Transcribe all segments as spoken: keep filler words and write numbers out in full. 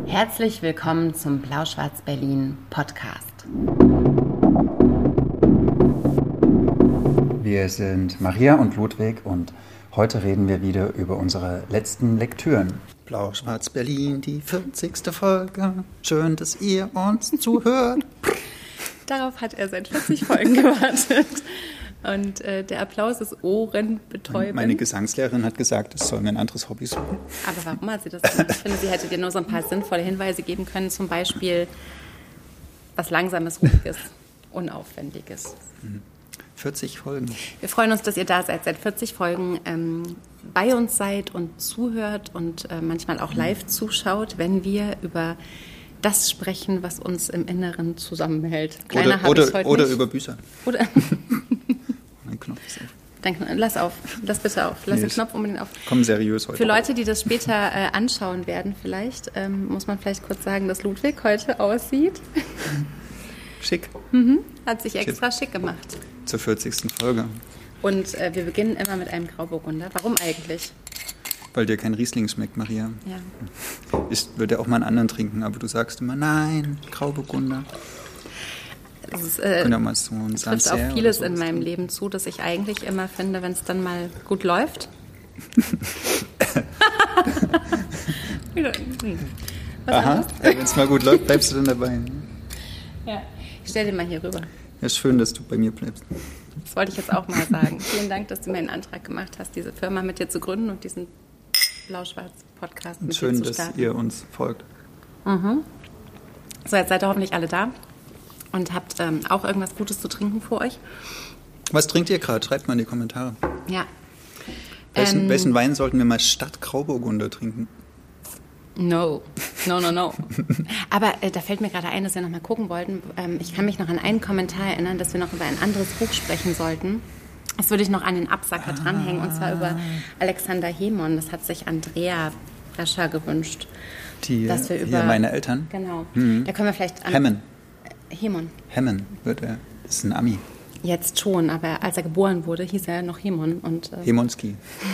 Herzlich willkommen zum Blau-Schwarz-Berlin Podcast. Wir sind Maria und Ludwig und heute reden wir wieder über unsere letzten Lektüren. Blau-Schwarz-Berlin, die vierzigste Folge. Schön, dass ihr uns zuhört. Darauf hat er seit vierzig Folgen gewartet. Und äh, der Applaus ist ohrenbetäubend. Meine Gesangslehrerin hat gesagt, es soll mir ein anderes Hobby suchen. Aber warum hat sie das gemacht? Ich finde, sie hätte dir nur so ein paar sinnvolle Hinweise geben können. Zum Beispiel was Langsames, Ruhiges, Unaufwendiges. vierzig Folgen. Wir freuen uns, dass ihr da seid, seit vierzig Folgen ähm, bei uns seid und zuhört und äh, manchmal auch live zuschaut, wenn wir über das sprechen, was uns im Inneren zusammenhält. Kleiner Oder, habe oder, ich heute oder nicht. über Bücher. Oder Mein Knopf ist auf. Dann, lass auf, lass bitte auf, lass Nee, den Knopf unbedingt auf. Komm seriös heute. Für Leute, die das später äh, anschauen werden vielleicht, ähm, muss man vielleicht kurz sagen, dass Ludwig heute aussieht. Schick. Mhm. Hat sich extra schick gemacht. Zur vierzigsten Folge. Und äh, wir beginnen immer mit einem Grauburgunder. Warum eigentlich? Weil dir kein Riesling schmeckt, Maria. Ja. Ich würde auch mal einen anderen trinken, aber du sagst immer, nein, Grauburgunder. Das ist, äh, Können ja mal so ein trifft Sancerre auf vieles oder in sowas meinem trinken. Leben zu, dass ich eigentlich immer finde, wenn es dann mal gut läuft. Was Aha, anderes? ja, wenn es mal gut läuft, bleibst du dann dabei. Ja. Ich stell den mal hier rüber. Ja, ist schön, dass du bei mir bleibst. Das wollte ich jetzt auch mal sagen. Vielen Dank, dass du mir einen Antrag gemacht hast, diese Firma mit dir zu gründen und diesen Blau-Schwarz-Podcast mit Und schön, dir zu dass starten. ihr uns folgt. Mhm. So, jetzt seid ihr hoffentlich alle da und habt ähm, auch irgendwas Gutes zu trinken vor euch. Was trinkt ihr gerade? Schreibt mal in die Kommentare. Ja. Welchen, Ähm, welchen Wein sollten wir mal statt Grauburgunder trinken? No, no, no, no. Aber äh, da fällt mir gerade ein, dass wir noch mal gucken wollten. Ähm, ich kann mich noch an einen Kommentar erinnern, dass wir noch über ein anderes Buch sprechen sollten. Das würde ich noch an den Absacker ah. dranhängen, und zwar über Alexander Hemon. Das hat sich Andrea Brescher gewünscht. Die, dass wir über, hier meine Eltern? Genau. Mhm. Da können wir vielleicht an... Hemmen. Hemon. Hemmen wird er. Das ist ein Ami. Jetzt schon, aber als er geboren wurde, hieß er noch Hemon. Und, äh, Hemonski.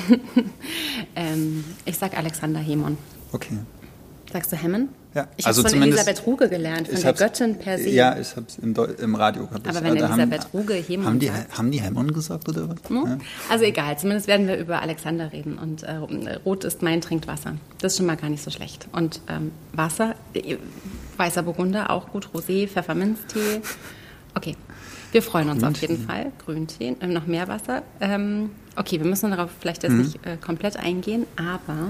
ähm, ich sag Alexander Hemon. Okay. Sagst du Hemmen? Ja. Ich also habe von zumindest- Elisabeth Ruge gelernt, von Ich der hab's- Göttin per se. Ja, ich habe es im, Deu- im Radio gehabt. Aber Ich- wenn da Elisabeth haben, Ruge Hemon haben die, sagt. haben die Hemmon gesagt oder was? Hm? Ja. Also egal, zumindest werden wir über Alexander reden. Und äh, Rot ist mein Trinkwasser. Das ist schon mal gar nicht so schlecht. Und ähm, Wasser, äh, weißer Burgunder, auch gut. Rosé, Pfefferminztee. Okay, wir freuen uns auf jeden Fall. Grüntee, äh, noch mehr Wasser. Ähm, okay, wir müssen darauf vielleicht jetzt Mhm. nicht äh, komplett eingehen, aber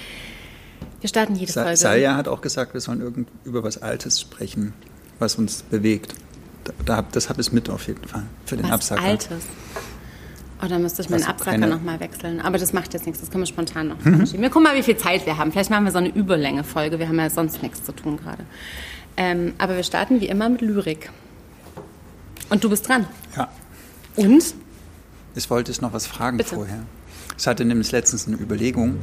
wir starten jede Sa- Folge. Salja hat auch gesagt, wir sollen irgend über was Altes sprechen, was uns bewegt. Da, da, hab- das habe ich mit auf jeden Fall für den Was Absacker. Altes. Oh, dann müsste ich meinen Also Absacker keine- nochmal wechseln. Aber das macht jetzt nichts, das können wir spontan noch verschieben. Wir gucken mal, wie viel Zeit wir haben. Vielleicht machen wir so eine Überlänge-Folge. Wir haben ja sonst nichts zu tun gerade. Ähm, aber wir starten wie immer mit Lyrik. Und du bist dran. Ja. Und? Ich wollte dich noch was fragen Bitte. vorher. Ich hatte nämlich letztens eine Überlegung.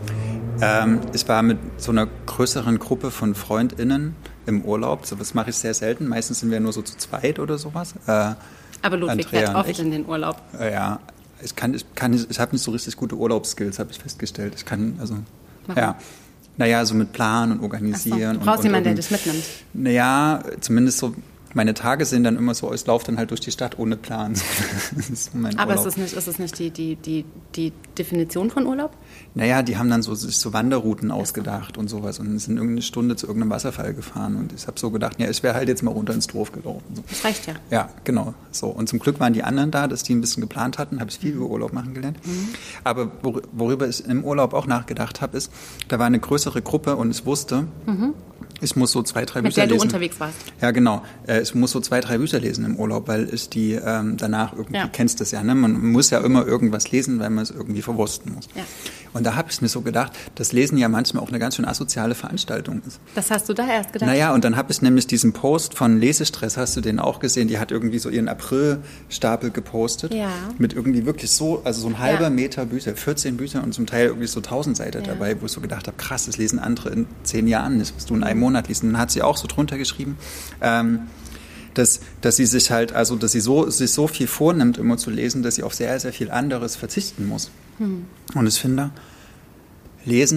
Ähm, ich war mit so einer größeren Gruppe von FreundInnen im Urlaub. So, das mache ich sehr selten. Meistens sind wir nur so zu zweit oder sowas. Äh, Aber Ludwig Andrea fährt und oft ich. in den Urlaub. äh, ja, ich kann, ich kann, nicht- ich habe nicht so richtig gute Urlaubsskills, habe ich festgestellt. Ich kann, also, Warum? ja. Naja, so mit Planen und Ach so, Organisieren. du brauchst und, jemanden, der und, dich mitnimmt. Naja, zumindest so, meine Tage sind dann immer so, ich laufe dann halt durch die Stadt ohne Plan. Das ist mein Aber ist Urlaub. es nicht, ist es nicht die, die, die, die Definition von Urlaub? Naja, die haben dann so, sich so Wanderrouten ausgedacht und sowas und sind irgendeine Stunde zu irgendeinem Wasserfall gefahren und ich habe so gedacht, ja, ich wäre halt jetzt mal runter ins Dorf gelaufen. So. Das reicht ja. Ja, genau. So. Und zum Glück waren die anderen da, dass die ein bisschen geplant hatten, habe ich viel über Urlaub machen gelernt. Mhm. Aber wor- worüber ich im Urlaub auch nachgedacht habe, ist, da war eine größere Gruppe und ich wusste, Mhm. ich muss so zwei, drei Mit Bücher der du lesen. unterwegs warst. Ja, genau. Äh, Ich muss so zwei, drei Bücher lesen im Urlaub, weil ich die ähm, danach irgendwie, Ja. kennst das ja, ne? Man muss ja immer irgendwas lesen, weil man es irgendwie verwursten muss. Ja. Und da habe ich mir so gedacht, dass Lesen ja manchmal auch eine ganz schön asoziale Veranstaltung ist. Das hast du da erst gedacht? Naja, und dann habe ich nämlich diesen Post von Lesestress, hast du den auch gesehen? Die hat irgendwie so ihren April-Stapel gepostet. Ja. Mit irgendwie wirklich so, also so ein halber Ja. Meter Bücher, vierzehn Bücher und zum Teil irgendwie so tausend Seiten Ja. dabei, wo ich so gedacht habe, krass, das lesen andere in zehn Jahren nicht, was du in einem Monat liest. Und dann hat sie auch so drunter geschrieben, ähm, dass, dass sie sich halt, also dass sie so, sich so viel vornimmt, immer zu lesen, dass sie auf sehr, sehr viel anderes verzichten muss. Hm. Und ich finde, Lesen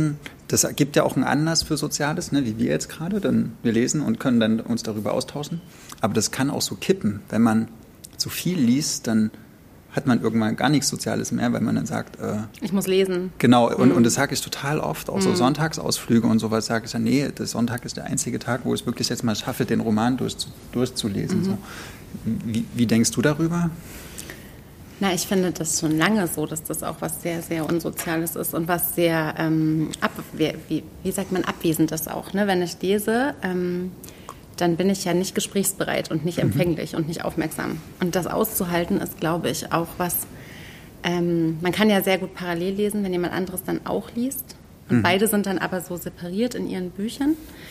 das gibt ja auch einen Anlass für Soziales, ne, wie wir jetzt gerade. Dann wir lesen und können dann uns darüber austauschen. Aber das kann auch so kippen. Wenn man zu viel liest, dann hat man irgendwann gar nichts Soziales mehr, weil man dann sagt... Äh, ich muss lesen. Genau, und, mhm. und das sage ich total oft, auch so mhm. Sonntagsausflüge und sowas, sage ich dann, nee, der Sonntag ist der einzige Tag, wo ich es wirklich jetzt mal schaffe, den Roman durch, durchzulesen. Mhm. So. Wie, wie denkst du darüber? Na, ich finde das schon lange so, dass das auch was sehr, sehr Unsoziales ist und was sehr, ähm, ab, wie, wie sagt man, abwesend ist auch. Ne? Wenn ich lese... Ähm, dann bin ich ja nicht gesprächsbereit und nicht empfänglich mhm. und nicht aufmerksam. Und das auszuhalten ist, glaube ich, auch was, ähm, man kann ja sehr gut parallel lesen, wenn jemand anderes dann auch liest. Und mhm. beide sind dann aber so separiert in ihren Büchern.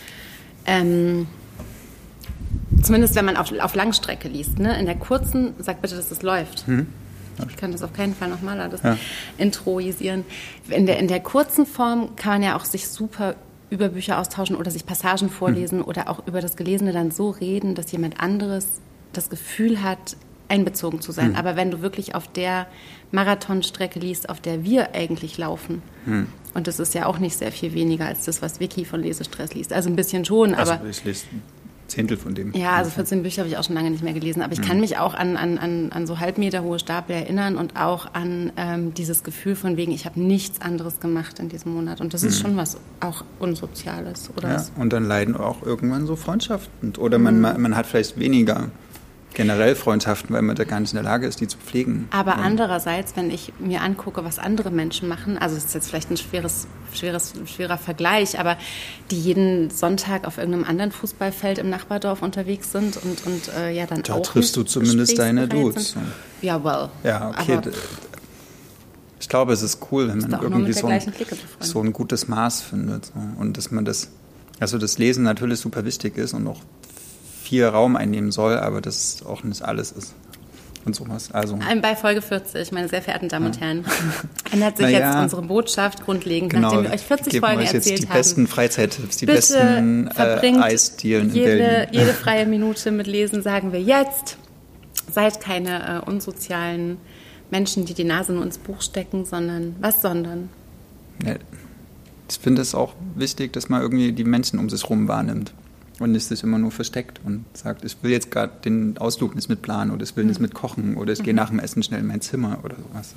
Ähm, zumindest, wenn man auf, auf Langstrecke liest. Ne? In der kurzen, sag bitte, dass es läuft. Mhm. Ich kann das auf keinen Fall nochmal alles ja. introisieren. In der, in der kurzen Form kann man ja auch sich super über Bücher austauschen oder sich Passagen vorlesen mhm. oder auch über das Gelesene dann so reden, dass jemand anderes das Gefühl hat, einbezogen zu sein. Mhm. Aber wenn du wirklich auf der Marathonstrecke liest, auf der wir eigentlich laufen, mhm. und das ist ja auch nicht sehr viel weniger als das, was Vicky von Lesestress liest. Also ein bisschen schon, also aber... ich lese Zehntel von dem. Ja, also vierzehn Bücher habe ich auch schon lange nicht mehr gelesen, aber ich mhm. kann mich auch an, an, an, an so halbmeter hohe Stapel erinnern und auch an ähm, dieses Gefühl von wegen, ich habe nichts anderes gemacht in diesem Monat. Und das mhm. ist schon was auch Unsoziales. Oder ja, was? Und dann leiden auch irgendwann so Freundschaften. Oder man, mhm. man hat vielleicht weniger generell Freundschaften, weil man da gar nicht in der Lage ist, die zu pflegen. Aber ja. andererseits, wenn ich mir angucke, was andere Menschen machen, also das ist jetzt vielleicht ein schweres, schweres, schwerer Vergleich, aber die jeden Sonntag auf irgendeinem anderen Fußballfeld im Nachbardorf unterwegs sind und, und äh, ja dann da auch Da triffst du zumindest deine Dudes. Sind. Ja, well. Ja, okay. Aber ich glaube, es ist cool, wenn man irgendwie so ein, so ein gutes Maß findet. So. Und dass man das, also das Lesen natürlich super wichtig ist und auch viel Raum einnehmen soll, aber das auch nicht alles ist. Und sowas. Also. Bei Folge vierzig, meine sehr verehrten Damen und Herren, ja. ändert sich naja, jetzt unsere Botschaft grundlegend, genau, nachdem wir euch vierzig Folgen euch jetzt erzählt die haben. besten Freizeittipps, die Bitte besten äh, Eisdielen jede, in Berlin. Jede freie Minute mit Lesen sagen wir jetzt. Seid keine äh, unsozialen Menschen, die die Nase nur ins Buch stecken, sondern was sondern? Ja, ich finde es auch wichtig, dass man irgendwie die Menschen um sich herum wahrnimmt. Und nicht sich immer nur versteckt und sagt, ich will jetzt gerade den Ausflug nicht mitplanen oder ich will nicht mitkochen oder ich gehe nach dem Essen schnell in mein Zimmer oder sowas.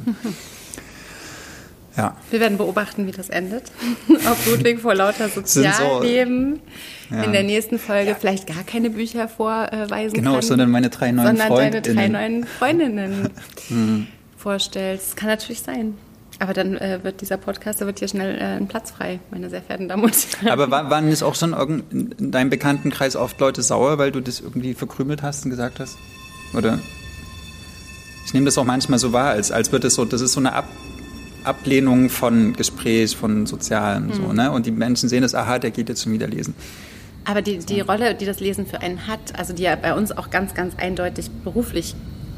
Ja. Wir werden beobachten, wie das endet. Ob Ludwig vor lauter Sozialleben so, ja. in der nächsten Folge vielleicht gar keine Bücher vorweisen genau, kann. Genau, sondern meine drei neuen sondern Freundinnen. Sondern deine drei neuen Freundinnen vorstellst. Das kann natürlich sein. Aber dann äh, wird dieser Podcast, da wird hier schnell äh, ein Platz frei, meine sehr verehrten Damen und Herren. Aber war, waren es auch schon irgend, in deinem Bekanntenkreis oft Leute sauer, weil du das irgendwie verkrümelt hast und gesagt hast? Oder? Ich nehme das auch manchmal so wahr, als, als wird es so, das ist so eine Ab, Ablehnung von Gespräch, von Sozialem. Mhm. So, ne? Und die Menschen sehen das, aha, der geht jetzt schon wieder lesen. Aber die, die Rolle, die das Lesen für einen hat, also die ja bei uns auch ganz, ganz eindeutig beruflich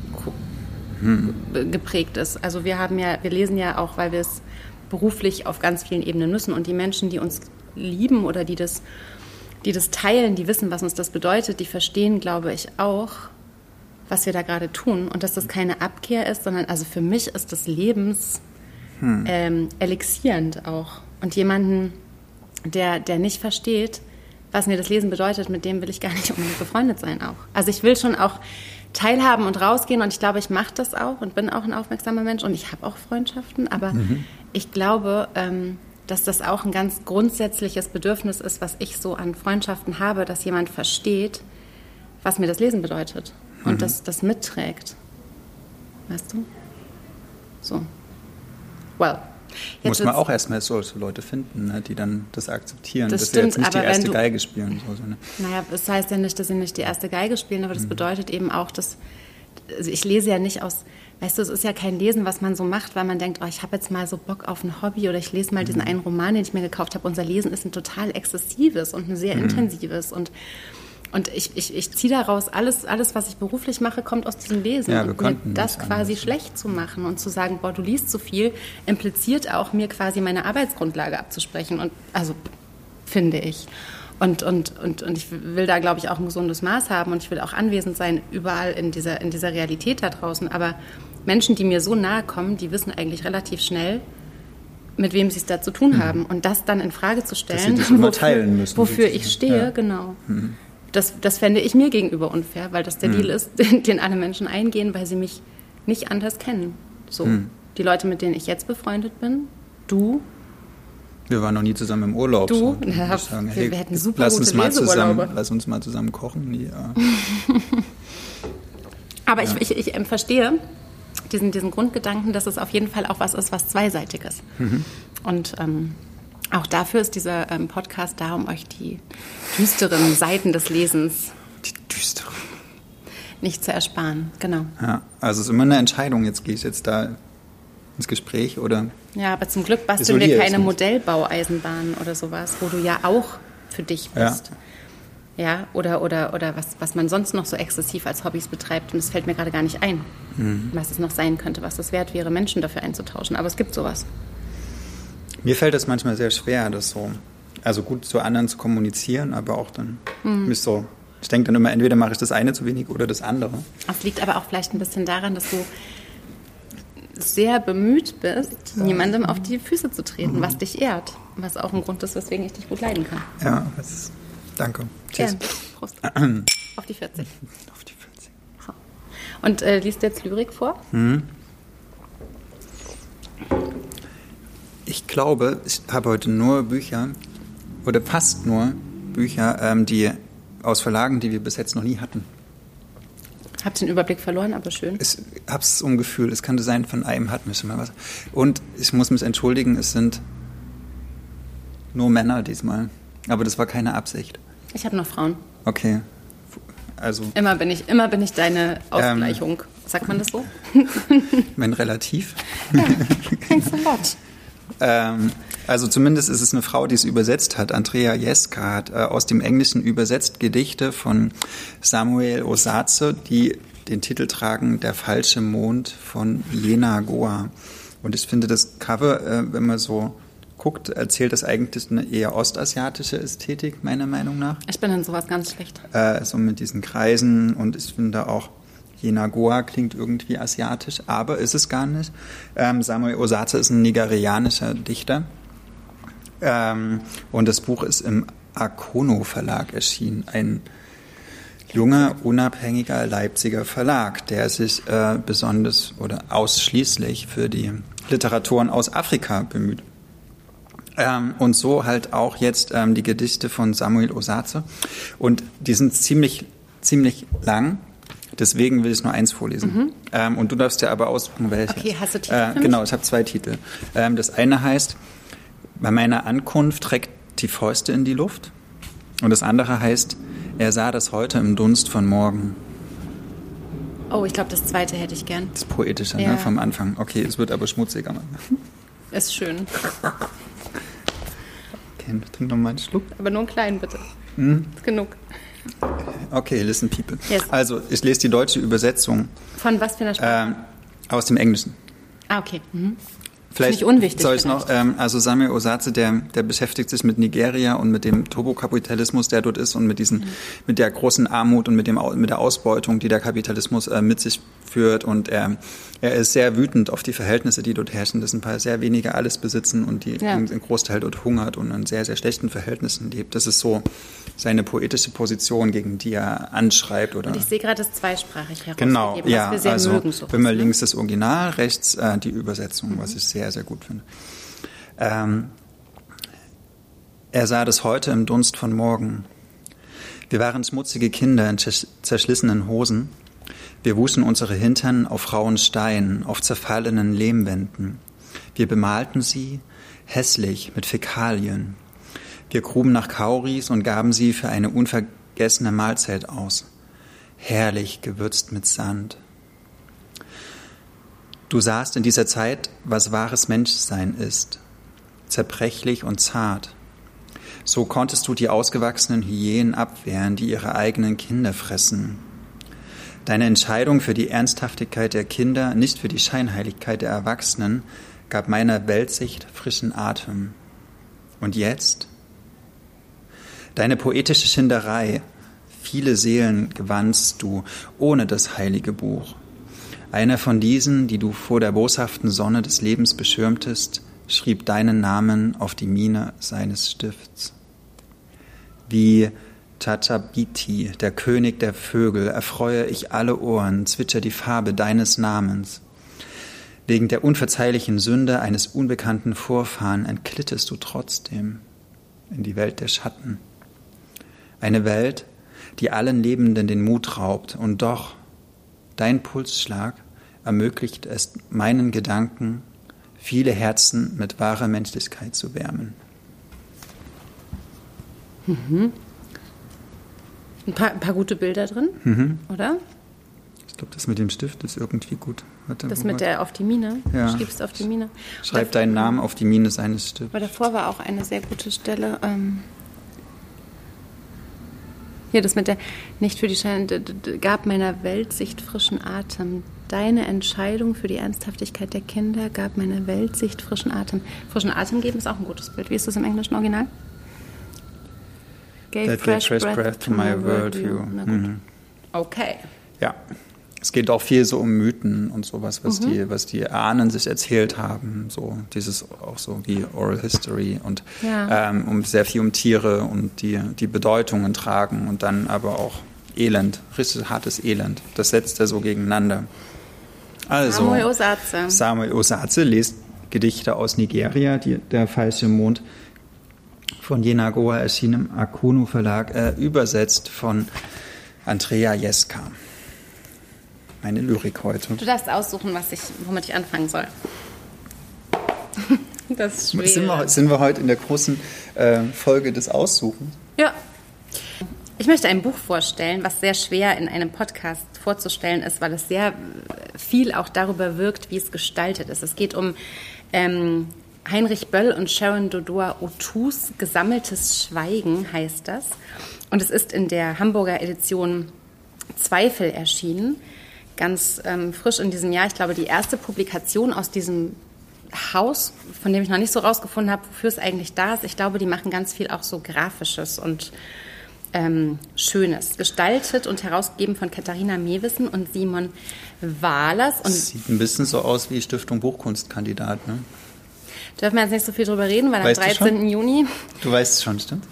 Hm. geprägt ist. Also wir haben ja, wir lesen ja auch, weil wir es beruflich auf ganz vielen Ebenen müssen und die Menschen, die uns lieben oder die das, die das teilen, die wissen, was uns das bedeutet, die verstehen, glaube ich, auch, was wir da gerade tun und dass das keine Abkehr ist, sondern also für mich ist das Lebens hm. ähm, elixierend auch und jemanden, der, der nicht versteht, was mir das Lesen bedeutet, mit dem will ich gar nicht unbedingt befreundet sein auch. Also ich will schon auch teilhaben und rausgehen und ich glaube, ich mache das auch und bin auch ein aufmerksamer Mensch und ich habe auch Freundschaften, aber mhm. ich glaube, ähm, dass das auch ein ganz grundsätzliches Bedürfnis ist, was ich so an Freundschaften habe, dass jemand versteht, was mir das Lesen bedeutet und mhm. das, das mitträgt. Weißt du? So. Well. Jetzt muss man auch erstmal solche Leute finden, ne, die dann das akzeptieren, das dass stimmt, wir jetzt nicht die erste du, Geige spielen. So, so, ne? Naja, das heißt ja nicht, dass sie nicht die erste Geige spielen, aber das mhm. bedeutet eben auch, dass, also ich lese ja nicht aus, weißt du, es ist ja kein Lesen, was man so macht, weil man denkt, oh, ich habe jetzt mal so Bock auf ein Hobby oder ich lese mal mhm. diesen einen Roman, den ich mir gekauft habe. Unser Lesen ist ein total exzessives und ein sehr mhm. intensives und Und ich, ich, ich ziehe daraus, alles, alles, was ich beruflich mache, kommt aus diesem Lesen. Ja, wir und mir das quasi anders. schlecht zu machen und zu sagen, boah, du liest so viel, impliziert auch, mir quasi meine Arbeitsgrundlage abzusprechen. Und also, finde ich. Und, und, und, und ich will da, glaube ich, auch ein gesundes Maß haben und ich will auch anwesend sein, überall in dieser, in dieser Realität da draußen. Aber Menschen, die mir so nahe kommen, die wissen eigentlich relativ schnell, mit wem sie es da zu tun mhm. haben. Und das dann in Frage zu stellen, das immer wofür, teilen müssen, wofür ich stehe, ja. genau. Mhm. Das, das fände ich mir gegenüber unfair, weil das der mhm. Deal ist, den alle Menschen eingehen, weil sie mich nicht anders kennen. So, mhm. die Leute, mit denen ich jetzt befreundet bin, du. Wir waren noch nie zusammen im Urlaub. Du, so. Na, sagen, wir, hey, wir hätten super lass gute uns mal zusammen, Leseurlaube. Lass uns mal zusammen kochen. Ja. Aber ja. ich, ich, ich verstehe diesen, diesen Grundgedanken, dass es auf jeden Fall auch was ist, was zweiseitig ist. Mhm. Und ähm, auch dafür ist dieser ähm, Podcast da, um euch die düsteren Seiten des Lesens die düsteren. nicht zu ersparen. Genau. Ja, also es ist immer eine Entscheidung. Jetzt gehe ich jetzt da ins Gespräch oder... Ja, aber zum Glück basteln wir keine Modellbaueisenbahn oder sowas, wo du ja auch für dich bist. Ja, ja oder, oder, oder was, was man sonst noch so exzessiv als Hobbys betreibt. Und es fällt mir gerade gar nicht ein, mhm. was es noch sein könnte, was es wert wäre, Menschen dafür einzutauschen. Aber es gibt sowas. Mir fällt es manchmal sehr schwer, das so, also gut zu anderen zu kommunizieren, aber auch dann mhm. mich so, ich denke dann immer, entweder mache ich das eine zu wenig oder das andere. Das liegt aber auch vielleicht ein bisschen daran, dass du sehr bemüht bist, ja. niemandem auf die Füße zu treten, mhm. was dich ehrt. Was auch ein Grund ist, weswegen ich dich gut leiden kann. Ja, das ist, danke. Tschüss. Gern. Prost. Auf die vierzig. Auf die vierzig. So. Und äh, liest du jetzt Lyrik vor? Mhm. Ich glaube, ich habe heute nur Bücher, oder fast nur Bücher, ähm, die aus Verlagen, die wir bis jetzt noch nie hatten. Hab den Überblick verloren, aber schön. Ich habe es um Gefühl, es könnte sein, von einem hatten wir schon mal was. Und ich muss mich entschuldigen, es sind nur Männer diesmal. Aber das war keine Absicht. Ich habe noch Frauen. Okay. Also, immer, bin ich, immer bin ich deine Ausgleichung. Ähm, Sagt man das so? Mein Relativ. Ja, thanks a lot. Ähm, also zumindest ist es eine Frau, die es übersetzt hat. Andrea Jeska hat äh, aus dem Englischen übersetzt Gedichte von Samuel Osaze, die den Titel tragen Der falsche Mond von Jena Goa. Und ich finde das Cover, äh, wenn man so guckt, erzählt das eigentlich eine eher ostasiatische Ästhetik, meiner Meinung nach. Ich bin in sowas ganz schlecht. Äh, so mit diesen Kreisen und ich finde auch Jena Goa klingt irgendwie asiatisch, aber ist es gar nicht. Ähm, Samuel Osaze ist ein nigerianischer Dichter. Ähm, und das Buch ist im Akono Verlag erschienen. Ein junger, unabhängiger Leipziger Verlag, der sich äh, besonders oder ausschließlich für die Literaturen aus Afrika bemüht. Ähm, und so halt auch jetzt ähm, die Gedichte von Samuel Osaze. Und die sind ziemlich, ziemlich lang. Deswegen will ich nur eins vorlesen. Mhm. Ähm, und du darfst dir aber aussuchen, welches. Okay, hast du Titel äh, für Genau, mich? ich habe zwei Titel. Ähm, das eine heißt, bei meiner Ankunft reckt die Fäuste in die Luft. Und das andere heißt, er sah das heute im Dunst von morgen. Oh, ich glaube, das zweite hätte ich gern. Das Poetische, ja. ne, vom Anfang. Okay, es wird aber schmutziger. Ist schön. Okay, trink noch mal einen Schluck. Aber nur einen kleinen, bitte. Hm? Ist genug. Okay, listen people. Yes. Also, ich lese die deutsche Übersetzung. Von was für einer Sprache? Äh, aus dem Englischen. Ah, okay. Mhm. Vielleicht nicht unwichtig. Soll ich noch, ähm, also Samuel Osaze, der, der beschäftigt sich mit Nigeria und mit dem Turbokapitalismus, der dort ist und mit diesen, mhm. mit der großen Armut und mit dem, mit der Ausbeutung, die der Kapitalismus äh, mit sich führt. Und er, er ist sehr wütend auf die Verhältnisse, die dort herrschen, dass ein paar sehr wenige alles besitzen und die ja. ein Großteil dort hungert und in sehr, sehr schlechten Verhältnissen lebt. Das ist so seine poetische Position, gegen die er anschreibt. Oder und ich sehe gerade, das zweisprachig herausgegeben, genau, was ja, wir sehr also mögen. So wenn man ne? links das Original, rechts äh, die Übersetzung, mhm. was ich sehr, sehr gut finde. Ähm, er sah das heute im Dunst von morgen. Wir waren schmutzige Kinder in zerschlissenen Hosen. Wir wuschen unsere Hintern auf rauen Steinen, auf zerfallenen Lehmwänden. Wir bemalten sie hässlich mit Fäkalien. Wir gruben nach Kauris und gaben sie für eine unvergessene Mahlzeit aus. Herrlich gewürzt mit Sand. Du sahst in dieser Zeit, was wahres Menschsein ist. Zerbrechlich und zart. So konntest du die ausgewachsenen Hyänen abwehren, die ihre eigenen Kinder fressen. Deine Entscheidung für die Ernsthaftigkeit der Kinder, nicht für die Scheinheiligkeit der Erwachsenen, gab meiner Weltsicht frischen Atem. Und jetzt? Deine poetische Schinderei, viele Seelen gewannst du ohne das heilige Buch. Einer von diesen, die du vor der boshaften Sonne des Lebens beschirmtest, schrieb deinen Namen auf die Mine seines Stifts. Wie Chatabiti, der König der Vögel, erfreue ich alle Ohren, zwitscher die Farbe deines Namens. Wegen der unverzeihlichen Sünde eines unbekannten Vorfahren entglittest du trotzdem in die Welt der Schatten. Eine Welt, die allen Lebenden den Mut raubt, und doch, dein Pulsschlag ermöglicht es meinen Gedanken, viele Herzen mit wahrer Menschlichkeit zu wärmen. Mhm. Ein paar, ein paar gute Bilder drin, Mhm. oder? Ich glaube, das mit dem Stift ist irgendwie gut. Warte, Das wo mit war- der auf die Mine. Ja. Du schriebst auf die Mine. Schreib Dav- deinen Namen auf die Mine seines Stifts. Aber davor war auch eine sehr gute Stelle. Ähm Hier, das mit der, nicht für die Scheine, d- d- gab meiner Weltsicht frischen Atem. Deine Entscheidung für die Ernsthaftigkeit der Kinder gab meiner Weltsicht frischen Atem. Frischen Atem geben ist auch ein gutes Bild. Wie ist das im englischen Original? Gave That gave fresh breath to my worldview. Na gut. Mhm. Okay. Ja, es geht auch viel so um Mythen und sowas, was, Mhm. die, was die Ahnen sich erzählt haben. So dieses auch so wie Oral History und Ja. ähm, um sehr viel um Tiere und die, die Bedeutungen tragen und dann aber auch Elend, richtig hartes Elend. Das setzt er so gegeneinander. Also, Samuel Osaze. Samuel Osaze liest Gedichte aus Nigeria, die, der falsche Mond von Yenagoa erschien im Akuno Verlag, äh, übersetzt von Andrea Jeska. Meine Lyrik heute. Du darfst aussuchen, was ich, womit ich anfangen soll. Das ist schwer. Sind wir, sind wir heute in der großen äh, Folge des Aussuchens? Ja. Ich möchte ein Buch vorstellen, was sehr schwer in einem Podcast vorzustellen ist, weil es sehr viel auch darüber wirkt, wie es gestaltet ist. Es geht um ähm, Heinrich Böll und Sharon Dodua-Otus Gesammeltes Schweigen, heißt das. Und es ist in der Hamburger Edition Zweifel erschienen, ganz ähm, frisch in diesem Jahr. Ich glaube, die erste Publikation aus diesem Haus, von dem ich noch nicht so rausgefunden habe, wofür es eigentlich da ist. Ich glaube, die machen ganz viel auch so Grafisches und ähm, Schönes. Gestaltet und herausgegeben von Katharina Mewissen und Simon Wahlers. Und Sieht ein bisschen so aus wie Stiftung Buchkunstkandidat, ne? dürfen wir jetzt nicht so viel drüber reden, weil Weißt am du schon? dreizehnten Juni, Du weißt es schon, stimmt?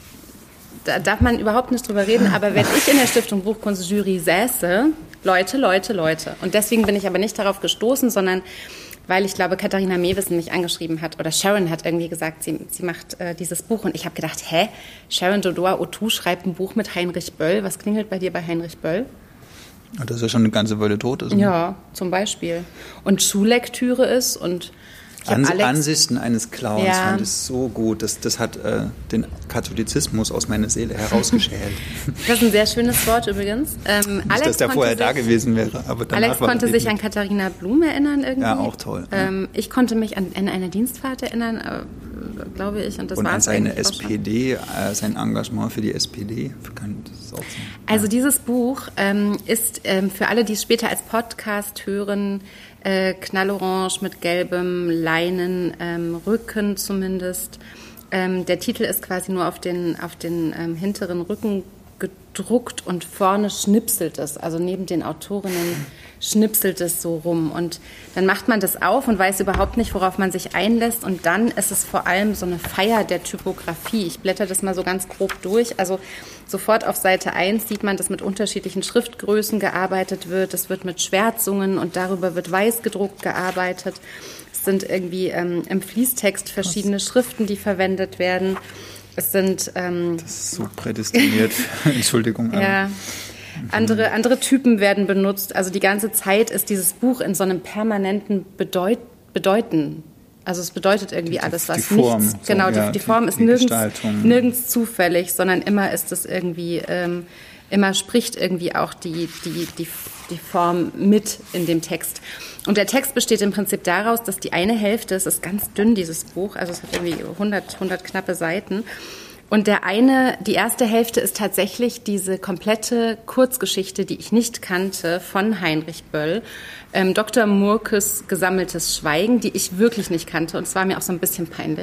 da darf man überhaupt nicht drüber reden, aber wenn ich in der Stiftung Buchkunstjury säße, Leute, Leute, Leute. Und deswegen bin ich aber nicht darauf gestoßen, sondern weil ich glaube, Katharina Mewissen mich angeschrieben hat oder Sharon hat irgendwie gesagt, sie, sie macht äh, dieses Buch. Und ich habe gedacht, hä, Sharon Dodua-Otus schreibt ein Buch mit Heinrich Böll. Was klingelt bei dir bei Heinrich Böll? Ja, dass er schon eine ganze Weile tot ist. Ne? Ja, zum Beispiel. Und Schullektüre ist und ich hab Ans Alex, Ansichten eines Clowns Ja. fand ich so gut. Das, das hat äh, den Katholizismus aus meiner Seele herausgeschält. das ist ein sehr schönes Wort übrigens. Ähm, Nicht, Alex dass der konnte vorher da sich- gewesen wäre, aber danach Alex war konnte er sich eben- an Katharina Blum erinnern irgendwie. Ja, auch toll. Ähm, ich konnte mich an, an eine Dienstfahrt erinnern, äh, glaube ich. Und das Und war an es seine eigentlich auch schon. S P D, äh, sein Engagement für die S P D. Kann das ist auch so. Also dieses Buch ähm, ist ähm, für alle, die es später als Podcast hören, äh, knallorange mit gelbem Leinen, ähm, Rücken zumindest. Ähm, der Titel ist quasi nur auf den, auf den ähm, hinteren Rücken gedruckt und vorne schnipselt es, also neben den Autorinnen schnipselt es so rum. Und dann macht man das auf und weiß überhaupt nicht, worauf man sich einlässt. Und dann ist es vor allem so eine Feier der Typografie. Ich blätter das mal so ganz grob durch. Also sofort auf Seite eins sieht man, dass mit unterschiedlichen Schriftgrößen gearbeitet wird. Es wird mit Schwärzungen und darüber wird weiß gedruckt gearbeitet. Es sind irgendwie ähm, im Fließtext verschiedene Schriften, die verwendet werden. Es sind ähm, Das ist so prädestiniert. Entschuldigung. aber- ja, andere, andere Typen werden benutzt. Also die ganze Zeit ist dieses Buch in so einem permanenten Bedeut, Bedeuten. Also es bedeutet irgendwie Die- alles, die was Form, nichts. so, Genau, ja, die, die die- Form ist die nirgends, Gestaltung. nirgends zufällig, sondern immer ist es irgendwie, ähm, immer spricht irgendwie auch die, die, die, die Form mit in dem Text. Und der Text besteht im Prinzip daraus, dass die eine Hälfte, es ist ganz dünn, dieses Buch, also es hat irgendwie hundert, hundert knappe Seiten. Und der eine, die erste Hälfte ist tatsächlich diese komplette Kurzgeschichte, die ich nicht kannte, von Heinrich Böll, ähm, Doktor Murkes Gesammeltes Schweigen, die ich wirklich nicht kannte. Und es war mir auch so ein bisschen peinlich.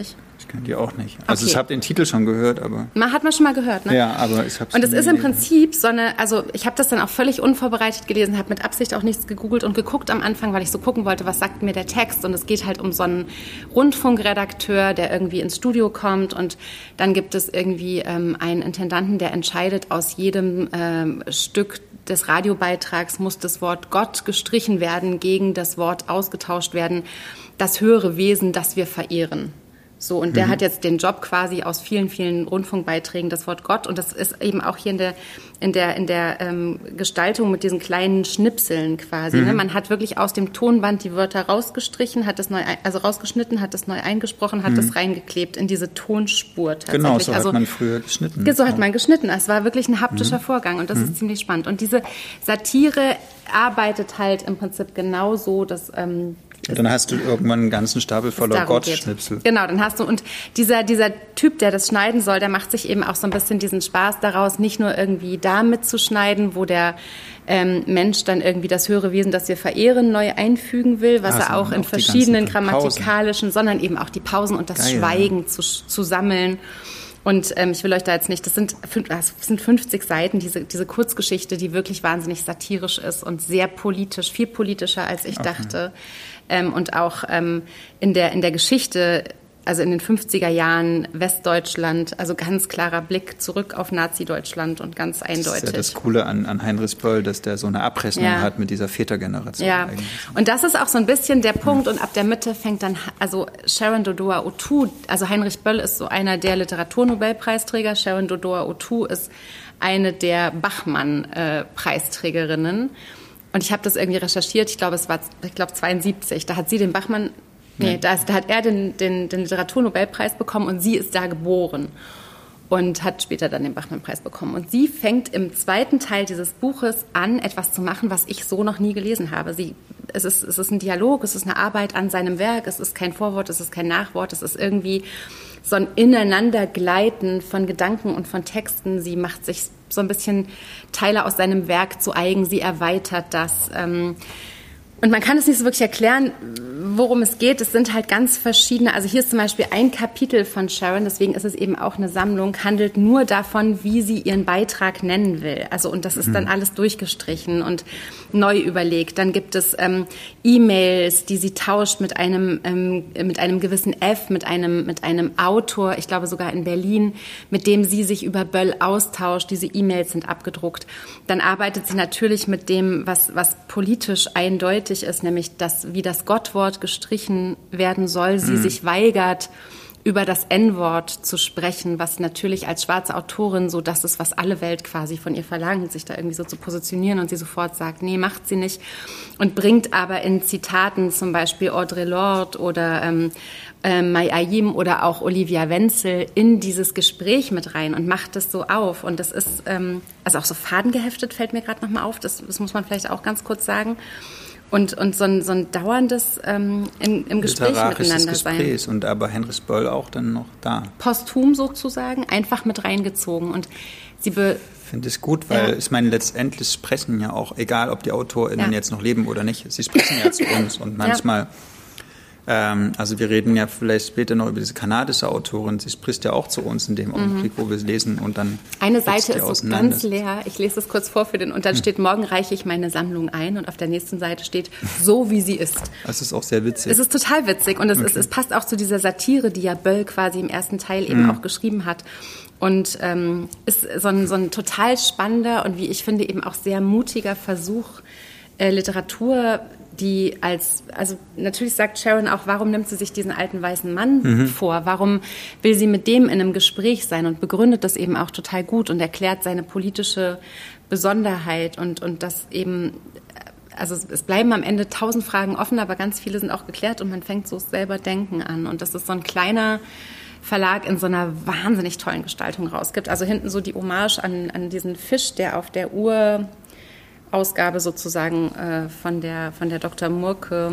Ich kann die auch nicht. Also okay. ich habe den Titel schon gehört, aber... Man hat man schon mal gehört, ne? Ja, aber ich habe es Und es ist im Prinzip so eine, also ich habe das dann auch völlig unvorbereitet gelesen, habe mit Absicht auch nichts gegoogelt und geguckt am Anfang, weil ich so gucken wollte, was sagt mir der Text. Und es geht halt um so einen Rundfunkredakteur, der irgendwie ins Studio kommt und dann gibt es irgendwie ähm, einen Intendanten, der entscheidet, aus jedem ähm, Stück des Radiobeitrags muss das Wort Gott gestrichen werden, gegen das Wort ausgetauscht werden, das höhere Wesen, das wir verehren. So, und der mhm. hat jetzt den Job quasi aus vielen, vielen Rundfunkbeiträgen, das Wort Gott. Und das ist eben auch hier in der, in der, in der ähm, Gestaltung mit diesen kleinen Schnipseln quasi. Mhm. Ne? Man hat wirklich aus dem Tonband die Wörter rausgestrichen, hat das neu, also rausgeschnitten, hat das neu eingesprochen, hat mhm. das reingeklebt in diese Tonspur tatsächlich. Genau, so also, hat man früher geschnitten. So hat man geschnitten. Es war wirklich ein haptischer mhm. Vorgang und das mhm. ist ziemlich spannend. Und diese Satire arbeitet halt im Prinzip genauso, dass... Ähm, Und dann hast du irgendwann einen ganzen Stapel voller Gottschnipsel. Genau, dann hast du, und dieser, dieser Typ, der das schneiden soll, der macht sich eben auch so ein bisschen diesen Spaß daraus, nicht nur irgendwie da mitzuschneiden, wo der ähm, Mensch dann irgendwie das höhere Wesen, das wir verehren, neu einfügen will, was also er auch in auch verschiedenen grammatikalischen, sondern eben auch die Pausen und das Geil, Schweigen ja. zu, zu sammeln. Und ähm, ich will euch da jetzt nicht, das sind, das sind fünfzig Seiten, diese, diese Kurzgeschichte, die wirklich wahnsinnig satirisch ist und sehr politisch, viel politischer, als ich okay. dachte. Ähm, und auch ähm, in der, in der Geschichte, also in den fünfziger Jahren Westdeutschland, also ganz klarer Blick zurück auf Nazi-Deutschland und ganz eindeutig. Das ist ja das Coole an, an Heinrich Böll, dass der so eine Abrechnung ja. hat mit dieser Vätergeneration. Ja, eigentlich. Und das ist auch so ein bisschen der Punkt. Und ab der Mitte fängt dann, also Sharon Dodua-Otoo, also Heinrich Böll ist so einer der Literaturnobelpreisträger, Sharon Dodua-Otoo ist eine der Bachmann-Preisträgerinnen. Und ich habe das irgendwie recherchiert, ich glaube, es war, ich glaube, zweiundsiebzig, da hat sie den Bachmann, nee, nee. Da, ist, da hat er den, den, den Literaturnobelpreis bekommen und sie ist da geboren und hat später dann den Bachmann-Preis bekommen. Und sie fängt im zweiten Teil dieses Buches an, etwas zu machen, was ich so noch nie gelesen habe. Sie, es ist, es ist ein Dialog, es ist eine Arbeit an seinem Werk, es ist kein Vorwort, es ist kein Nachwort, es ist irgendwie so ein Ineinandergleiten von Gedanken und von Texten. Sie macht sich so ein bisschen Teile aus seinem Werk zu eigen, sie erweitert das. Ähm, und man kann es nicht so wirklich erklären, worum es geht. Es sind halt ganz verschiedene, also hier ist zum Beispiel ein Kapitel von Sharon, deswegen ist es eben auch eine Sammlung, handelt nur davon, wie sie ihren Beitrag nennen will. Also und das ist dann alles durchgestrichen und neu überlegt. Dann gibt es ähm, E-Mails, die sie tauscht mit einem ähm, mit einem gewissen F, mit einem mit einem Autor, ich glaube sogar in Berlin, mit dem sie sich über Böll austauscht. Diese E-Mails sind abgedruckt. Dann arbeitet sie natürlich mit dem, was was politisch eindeutig ist, nämlich das, wie das Gottwort gestrichen werden soll. Sie mhm. sich weigert, über das En-Wort zu sprechen, was natürlich als schwarze Autorin so das ist, was alle Welt quasi von ihr verlangt, sich da irgendwie so zu positionieren, und sie sofort sagt, nee, macht sie nicht, und bringt aber in Zitaten zum Beispiel Audre Lorde oder ähm, äh, Mai Ayim oder auch Olivia Wenzel in dieses Gespräch mit rein und macht das so auf. Und das ist, ähm, also auch so fadengeheftet, fällt mir gerade nochmal auf, das, das muss man vielleicht auch ganz kurz sagen. Und, und so, ein, so ein dauerndes ähm, im, im Gespräch miteinander Gespräch sein. Und aber Heinrich Böll auch dann noch da. Posthum sozusagen, einfach mit reingezogen. Und sie be- Ich finde es gut, weil ja. ich meine, letztendlich sprechen ja auch, egal ob die AutorInnen ja. jetzt noch leben oder nicht, sie sprechen ja zu uns. Und manchmal, ja. ähm, also wir reden ja vielleicht später noch über diese kanadische Autorin, sie spricht ja auch zu uns in dem Augenblick, mhm. wo wir es lesen, und dann eine Seite ist so ganz leer, ich lese das kurz vor für den, und dann steht, morgen reiche ich meine Sammlung ein, und auf der nächsten Seite steht, so wie sie ist. Das ist auch sehr witzig. Es ist total witzig, und es, okay. ist, es passt auch zu dieser Satire, die ja Böll quasi im ersten Teil eben mhm. auch geschrieben hat. Und ähm, ist so ein, so ein total spannender und wie ich finde eben auch sehr mutiger Versuch, äh, Literatur, die als, also natürlich sagt Sharon auch, warum nimmt sie sich diesen alten weißen Mann mhm. vor? Warum will sie mit dem in einem Gespräch sein, und begründet das eben auch total gut und erklärt seine politische Besonderheit und, und das eben, also es bleiben am Ende tausend Fragen offen, aber ganz viele sind auch geklärt und man fängt so selber Denken an. Und das ist so ein kleiner Verlag in so einer wahnsinnig tollen Gestaltung rausgibt. Also hinten so die Hommage an, an diesen Fisch, der auf der Uhr Ausgabe sozusagen äh, von der von der Doktor Murke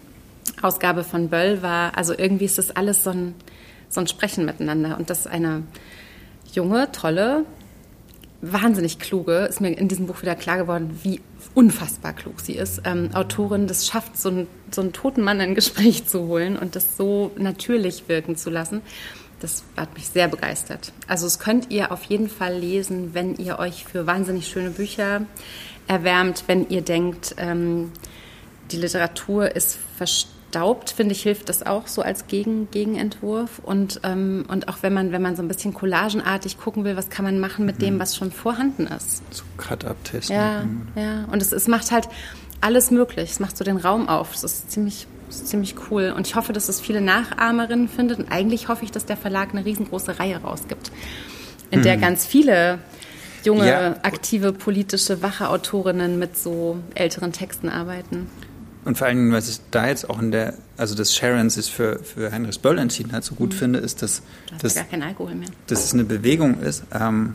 Ausgabe von Böll war. Also irgendwie ist das alles so ein, so ein Sprechen miteinander. Und das ist eine junge, tolle, wahnsinnig kluge, ist mir in diesem Buch wieder klar geworden, wie unfassbar klug sie ist. Ähm, Autorin, das schafft, so einen, so einen toten Mann in ein Gespräch zu holen und das so natürlich wirken zu lassen. Das hat mich sehr begeistert. Also das könnt ihr auf jeden Fall lesen, wenn ihr euch für wahnsinnig schöne Bücher erwärmt, wenn ihr denkt, ähm, die Literatur ist verstaubt, finde ich, hilft das auch so als Gegen, Gegenentwurf. Und, ähm, und auch wenn man, wenn man so ein bisschen collagenartig gucken will, was kann man machen mit mhm. dem, was schon vorhanden ist. So Cut-Up-Testen. Ja, ja. Und es, es macht halt alles möglich. Es macht so den Raum auf. Das ist ziemlich, das ist ziemlich cool. Und ich hoffe, dass es viele Nachahmerinnen findet. Und eigentlich hoffe ich, dass der Verlag eine riesengroße Reihe rausgibt, in mhm. der ganz viele junge, ja. aktive, politische, wache Autorinnen mit so älteren Texten arbeiten. Und vor allem, was ich da jetzt auch in der, also dass Sharon sich für, für Heinrich Böll entschieden hat, so gut mhm. finde, ist, dass, dass, gar kein Alkohol mehr. dass es eine Bewegung ist. Ähm,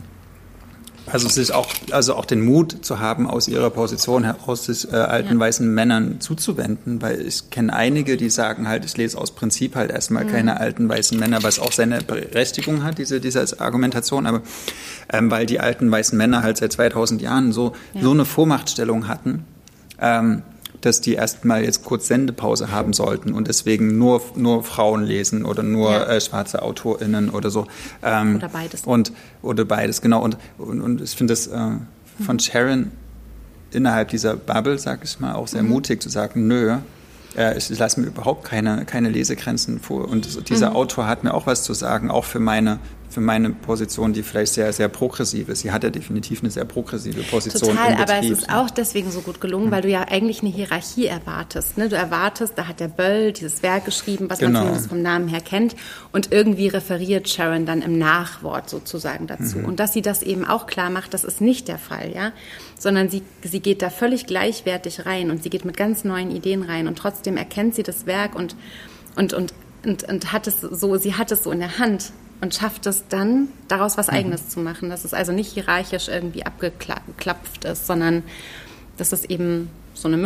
also sich auch, also auch den Mut zu haben, aus ihrer Position heraus sich äh, alten ja. weißen Männern zuzuwenden, weil ich kenne einige, die sagen halt, ich lese aus Prinzip halt erstmal mhm. keine alten weißen Männer, was auch seine Berechtigung hat, diese, diese Argumentation, aber ähm, weil die alten weißen Männer halt seit zweitausend Jahren so, ja. so eine Vormachtstellung hatten, ähm, dass die erstmal jetzt kurz Sendepause haben sollten und deswegen nur, nur Frauen lesen oder nur ja. äh, schwarze AutorInnen oder so. Ähm, oder beides. Und, oder beides, genau. Und, und, und ich finde das äh, von Sharon innerhalb dieser Bubble, sag ich mal, auch sehr mhm. mutig zu sagen, nö, äh, ich, ich lasse mir überhaupt keine, keine Lesegrenzen vor. Und dieser mhm. Autor hat mir auch was zu sagen, auch für meine für meine Position, die vielleicht sehr, sehr progressiv ist. Sie hat ja definitiv eine sehr progressive Position Total, im Betrieb. Aber es ist auch deswegen so gut gelungen, weil du ja eigentlich eine Hierarchie erwartest. Ne? Du erwartest, da hat der Böll dieses Werk geschrieben, was genau. man zumindest vom Namen her kennt, und irgendwie referiert Sharon dann im Nachwort sozusagen dazu. Mhm. Und dass sie das eben auch klar macht, das ist nicht der Fall, ja, sondern sie, sie geht da völlig gleichwertig rein und sie geht mit ganz neuen Ideen rein und trotzdem erkennt sie das Werk und, und, und, und, und hat es so, sie hat es so in der Hand. Und schafft es dann, daraus was Eigenes mhm. zu machen. Dass es also nicht hierarchisch irgendwie abgeklapft ist, sondern dass es eben so eine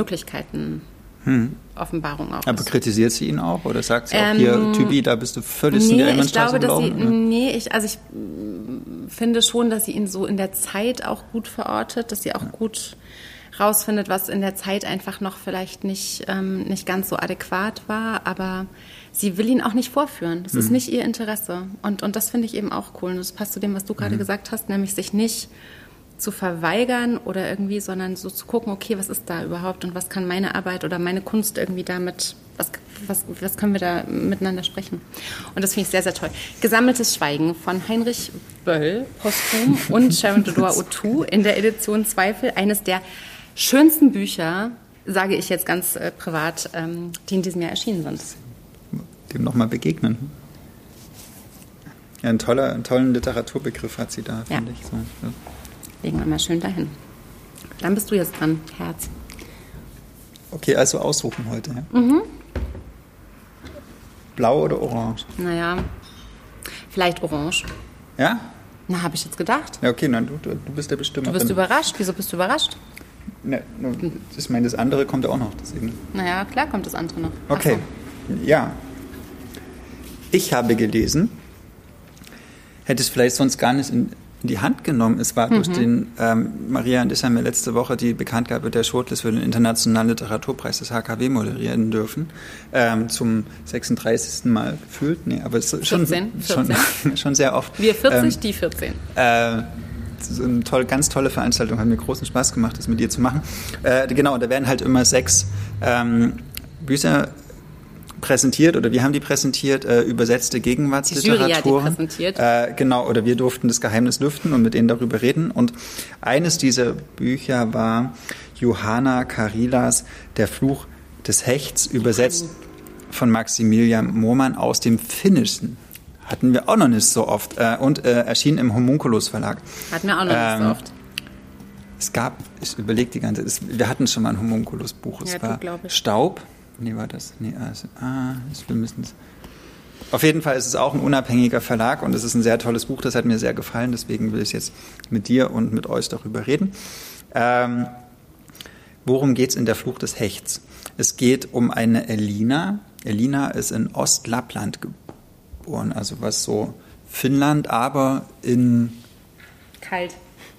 Möglichkeiten-Offenbarung auch ist. Aber kritisiert sie ihn auch? Oder sagt sie auch, ähm, hier, Tybi, da bist du völlig nee, in die Einbahnstraße gelaufen? Ich glaube, dass sie, nee, ich, also ich finde schon, dass sie ihn so in der Zeit auch gut verortet, dass sie auch ja. gut rausfindet, was in der Zeit einfach noch vielleicht nicht, ähm, nicht ganz so adäquat war, aber sie will ihn auch nicht vorführen. Das mhm. ist nicht ihr Interesse. Und, und das finde ich eben auch cool. Und das passt zu dem, was du gerade mhm. gesagt hast, nämlich sich nicht zu verweigern oder irgendwie, sondern so zu gucken, okay, was ist da überhaupt und was kann meine Arbeit oder meine Kunst irgendwie damit, was, was, was können wir da miteinander sprechen? Und das finde ich sehr, sehr toll. Gesammeltes Schweigen von Heinrich Böll, posthum, und Sharon Dodua-Otoo in der Edition Zweifel, eines der schönsten Bücher, sage ich jetzt ganz äh, privat, ähm, die in diesem Jahr erschienen sind. Dem nochmal begegnen. Ja, ein toller, einen tollen Literaturbegriff hat sie da, finde ja. ich. So, ja. Legen wir mal schön dahin. Dann bist du jetzt dran, Herz. Okay, also aussuchen heute. Ja? Mhm. Blau oder orange? Naja, vielleicht orange. Ja? Na, habe ich jetzt gedacht. Ja, okay, dann du, du bist der Bestimmer. Du bist überrascht. Wieso bist du überrascht? Ne, ich meine, das andere kommt ja auch noch. Deswegen. Naja, klar kommt das andere noch. Okay, so. Ja. Ich habe gelesen, hätte es vielleicht sonst gar nicht in, in die Hand genommen. Es war mhm. durch den, ähm, Maria und ich haben ja letzte Woche die Bekanntgabe der Shortlist für den Internationalen Literaturpreis des H K W moderieren dürfen. Ähm, zum sechsunddreißigsten Mal gefühlt. Nee, aber es ist schon, vierzehn, vierzehn. schon, schon sehr oft. Wir vierzig, ähm, die vierzehn. Äh, so eine tolle, ganz tolle Veranstaltung, hat mir großen Spaß gemacht, das mit dir zu machen. Äh, genau, da werden halt immer sechs ähm, Bücher präsentiert, oder wir haben die präsentiert, äh, übersetzte Gegenwartsliteratur. Die Jury hat die präsentiert. Äh, genau, oder wir durften das Geheimnis lüften und mit denen darüber reden. Und eines dieser Bücher war Johanna Karilas Der Fluch des Hechts, übersetzt von Maximilian Mohrmann aus dem Finnischen. Hatten wir auch noch nicht so oft. Äh, und äh, erschien im Homunculus Verlag. Hatten wir auch noch ähm, nicht so oft. Es gab, ich überlege die ganze Zeit, wir hatten schon mal ein Homunculus-Buch. Es ja, war du, Staub. Nee, war das? Nee, also, ah, wir müssen es. Auf jeden Fall ist es auch ein unabhängiger Verlag und es ist ein sehr tolles Buch, das hat mir sehr gefallen, deswegen will ich jetzt mit dir und mit euch darüber reden. Ähm, worum geht es in Der Fluch des Hechts? Es geht um eine Elina. Elina ist in Ostlappland geboren, also was so Finnland, aber in... Kalt.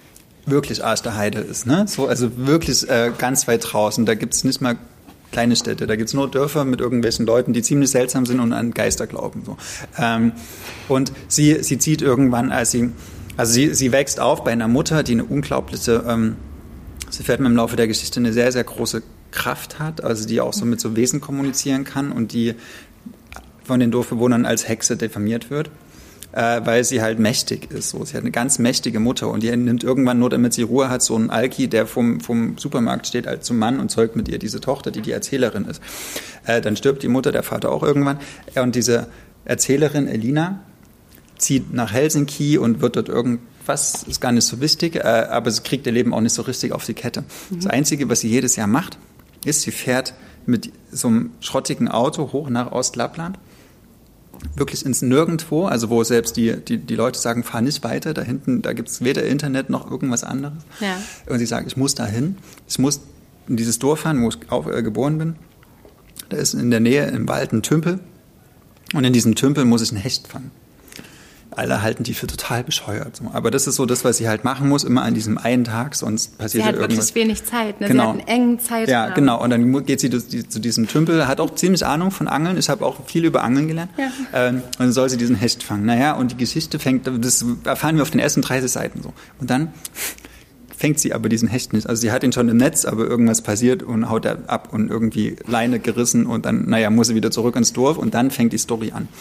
wirklich Arsch der Heide ist, ne? So, also wirklich äh, ganz weit draußen. Da gibt es nicht mal kleine Städte, da gibt es nur Dörfer mit irgendwelchen Leuten, die ziemlich seltsam sind und an Geister glauben. So. Ähm, und sie, sie zieht irgendwann, als sie, also sie, sie wächst auf bei einer Mutter, die eine unglaubliche, ähm, sie fährt mir im Laufe der Geschichte eine sehr, sehr große Kraft hat, also die auch so mit so Wesen kommunizieren kann und die von den Dorfbewohnern als Hexe diffamiert wird. Äh, weil sie halt mächtig ist. So. Sie hat eine ganz mächtige Mutter und die nimmt irgendwann nur, damit sie Ruhe hat, so einen Alki, der vom, vom Supermarkt steht, als zum Mann und zeugt mit ihr diese Tochter, die die Erzählerin ist. Äh, dann stirbt die Mutter, der Vater auch irgendwann. Äh, und diese Erzählerin, Elina, zieht nach Helsinki und wird dort irgendwas, ist gar nicht so wichtig, äh, aber sie kriegt ihr Leben auch nicht so richtig auf die Kette. Mhm. Das Einzige, was sie jedes Jahr macht, ist, sie fährt mit so einem schrottigen Auto hoch nach Ostlappland, wirklich ins Nirgendwo, also wo selbst die, die, die Leute sagen, fahr nicht weiter, da hinten, da gibt es weder Internet noch irgendwas anderes. Ja. Und sie sagen, ich muss da hin, ich muss in dieses Dorf fahren, wo ich auf, äh, geboren bin. Da ist in der Nähe im Wald ein Tümpel und in diesem Tümpel muss ich einen Hecht fangen. Alle halten die für total bescheuert. So. Aber das ist so das, was sie halt machen muss, immer an diesem einen Tag, sonst passiert ja irgendwas. Sie hat wirklich wenig Zeit, ne? Genau. Sie hat einen engen Zeitraum. Ja, genau. Und dann geht sie zu diesem Tümpel, hat auch ziemlich Ahnung von Angeln. Ich habe auch viel über Angeln gelernt. Ja. Ähm, und dann soll sie diesen Hecht fangen. Naja, und die Geschichte fängt, das erfahren wir auf den ersten dreißig Seiten so. Und dann fängt sie aber diesen Hecht nicht. Also sie hat ihn schon im Netz, aber irgendwas passiert und haut er ab und irgendwie Leine gerissen und dann, naja, muss sie wieder zurück ins Dorf und dann fängt die Story an.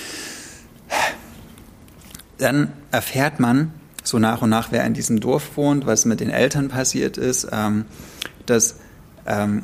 Dann erfährt man so nach und nach, wer in diesem Dorf wohnt, was mit den Eltern passiert ist. Ähm, das ähm,